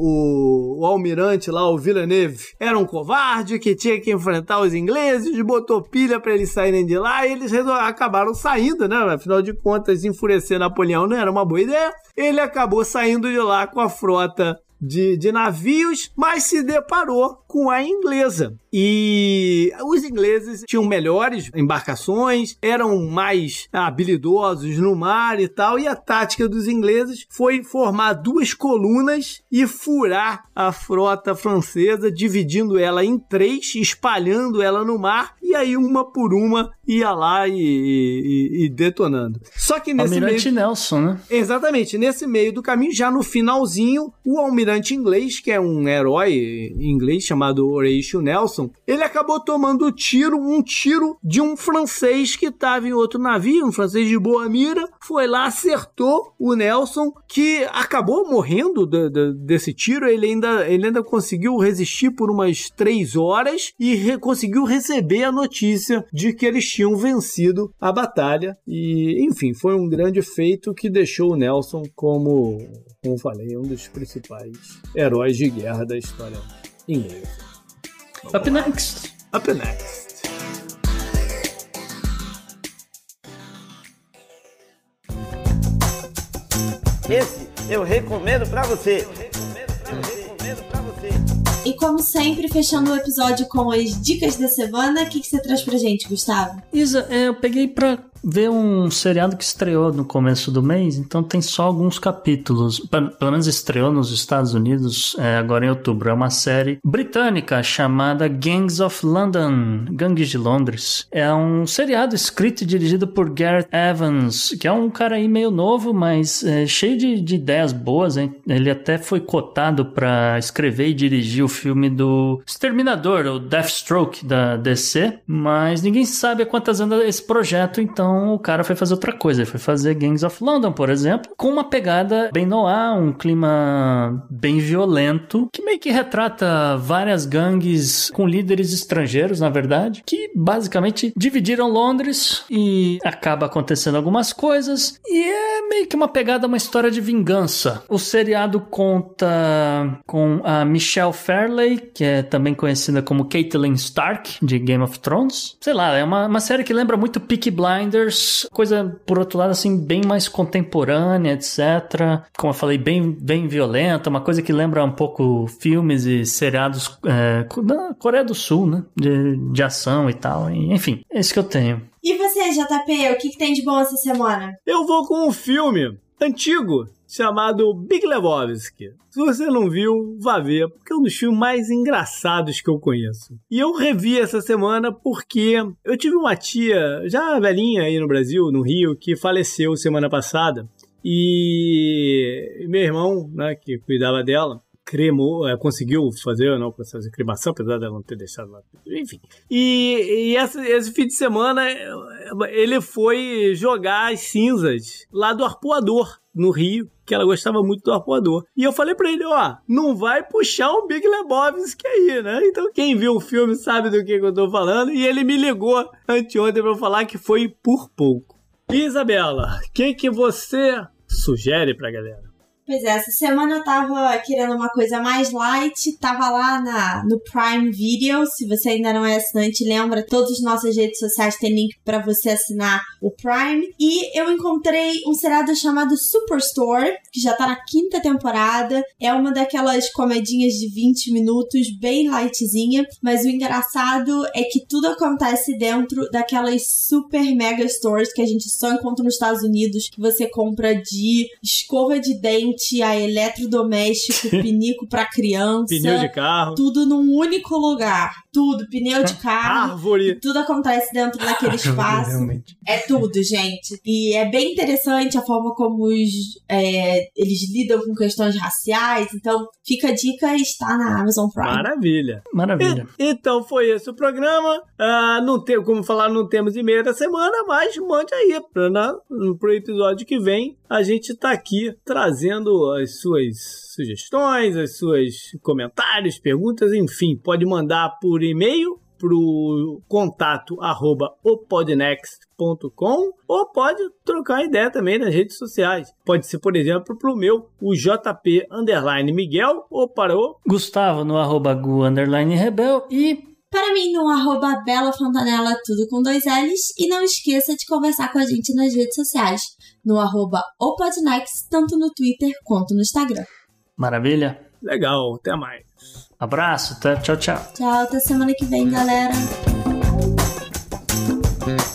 o almirante lá, o Villeneuve, era um covarde, que tinha que enfrentar os ingleses, botou pilha para eles saírem de lá, e eles acabaram saindo, né? Afinal de contas, enfurecer Napoleão não era uma boa ideia. Ele acabou saindo de lá com a frota de navios, mas se deparou com a inglesa. E os ingleses tinham melhores embarcações, eram mais habilidosos no mar e tal, e a tática dos ingleses foi formar duas colunas e furar a frota francesa, dividindo ela em três, espalhando ela no mar, e aí uma por uma ia lá e detonando. Só que nesse Almirante Nelson, né? Exatamente, nesse meio do caminho, já no finalzinho, o almirante inglês, que é um herói inglês chamado Horatio Nelson, ele acabou tomando um tiro de um francês que estava em outro navio, um francês de boa mira, foi lá, acertou o Nelson, que acabou morrendo desse tiro. Ele ainda conseguiu resistir por umas 3 horas e conseguiu receber a notícia de que eles tinham vencido a batalha. E, enfim, foi um grande feito que deixou o Nelson como falei, um dos principais heróis de guerra da história inglesa. Up next. Up next. Esse eu recomendo pra você. E como sempre, fechando o episódio com as dicas da semana, o que você traz pra gente, Gustavo? Isa, eu peguei pra ver um seriado que estreou no começo do mês, então tem só alguns capítulos. Pelo menos estreou nos Estados Unidos agora em outubro. É uma série britânica chamada Gangs of London, Gangues de Londres. É um seriado escrito e dirigido por Gareth Evans, que é um cara aí meio novo, mas cheio de ideias boas, hein? Ele até foi cotado pra escrever e dirigir o filme do Exterminador, o Deathstroke da DC, mas ninguém sabe a quantas anda esse projeto, então Então o cara foi fazer outra coisa. Ele foi fazer Gangs of London, por exemplo, com uma pegada bem noir, um clima bem violento, que meio que retrata várias gangues com líderes estrangeiros, na verdade, que basicamente dividiram Londres e acaba acontecendo algumas coisas e é meio que uma pegada, uma história de vingança. O seriado conta com a Michelle Fairley, que é também conhecida como Catelyn Stark, de Game of Thrones. Sei lá, é uma série que lembra muito Peaky Blinders, coisa, por outro lado, assim, bem mais contemporânea, etc. Como eu falei, bem violenta, uma coisa que lembra um pouco filmes e seriados da Coreia do Sul, né? De ação e tal. Enfim, é isso que eu tenho. E você, JP, o que tem de bom essa semana? Eu vou com um filme antigo chamado Big Lebowski. Se você não viu, vá ver, porque é um dos filmes mais engraçados que eu conheço. E eu revi essa semana porque eu tive uma tia, já velhinha aí no Brasil, no Rio, que faleceu semana passada. E meu irmão, né, que cuidava dela, conseguiu fazer o processo de cremação, apesar dela não ter deixado lá. Enfim. E esse fim de semana ele foi jogar as cinzas lá do Arpoador, no Rio, que ela gostava muito do Arpoador. E eu falei pra ele, não vai puxar um Big Lebowski aí, né? Então quem viu o filme sabe do que eu tô falando. E ele me ligou anteontem pra falar que foi por pouco. E, Isabela, o que você sugere pra galera? Pois é, essa semana eu tava querendo uma coisa mais light, tava lá no Prime Video. Se você ainda não é assinante, lembra, todas as nossas redes sociais tem link pra você assinar o Prime. E eu encontrei um seriado chamado Superstore, que já tá na 5ª temporada. É uma daquelas comedinhas de 20 minutos, bem lightzinha, mas o engraçado é que tudo acontece dentro daquelas super mega stores que a gente só encontra nos Estados Unidos, que você compra de escova de dente a eletrodoméstico, pinico pra criança. Pneu de carro. Tudo num único lugar. Tudo, pneu de carro. Árvore. Tudo acontece dentro daquele espaço. Realmente. É tudo, gente. E é bem interessante a forma como eles lidam com questões raciais. Então, fica a dica, está na Amazon Prime. Maravilha. Maravilha. Então, foi esse o programa. Não tem como falar, não temos e-mail da semana, mas mande aí pro episódio que vem. A gente tá aqui trazendo as suas sugestões, os seus comentários, perguntas, enfim, pode mandar por e-mail pro contato@opodnext.com ou pode trocar ideia também nas redes sociais. Pode ser, por exemplo, pro meu, o JP_Miguel, ou para o Gustavo no @gu_rebel e para mim no @belafontanella, tudo com 2 L's. E não esqueça de conversar com a gente nas redes sociais, no @opodnext, tanto no Twitter quanto no Instagram. Maravilha. Legal, até mais. Abraço, tchau, tchau. Tchau, até semana que vem, galera.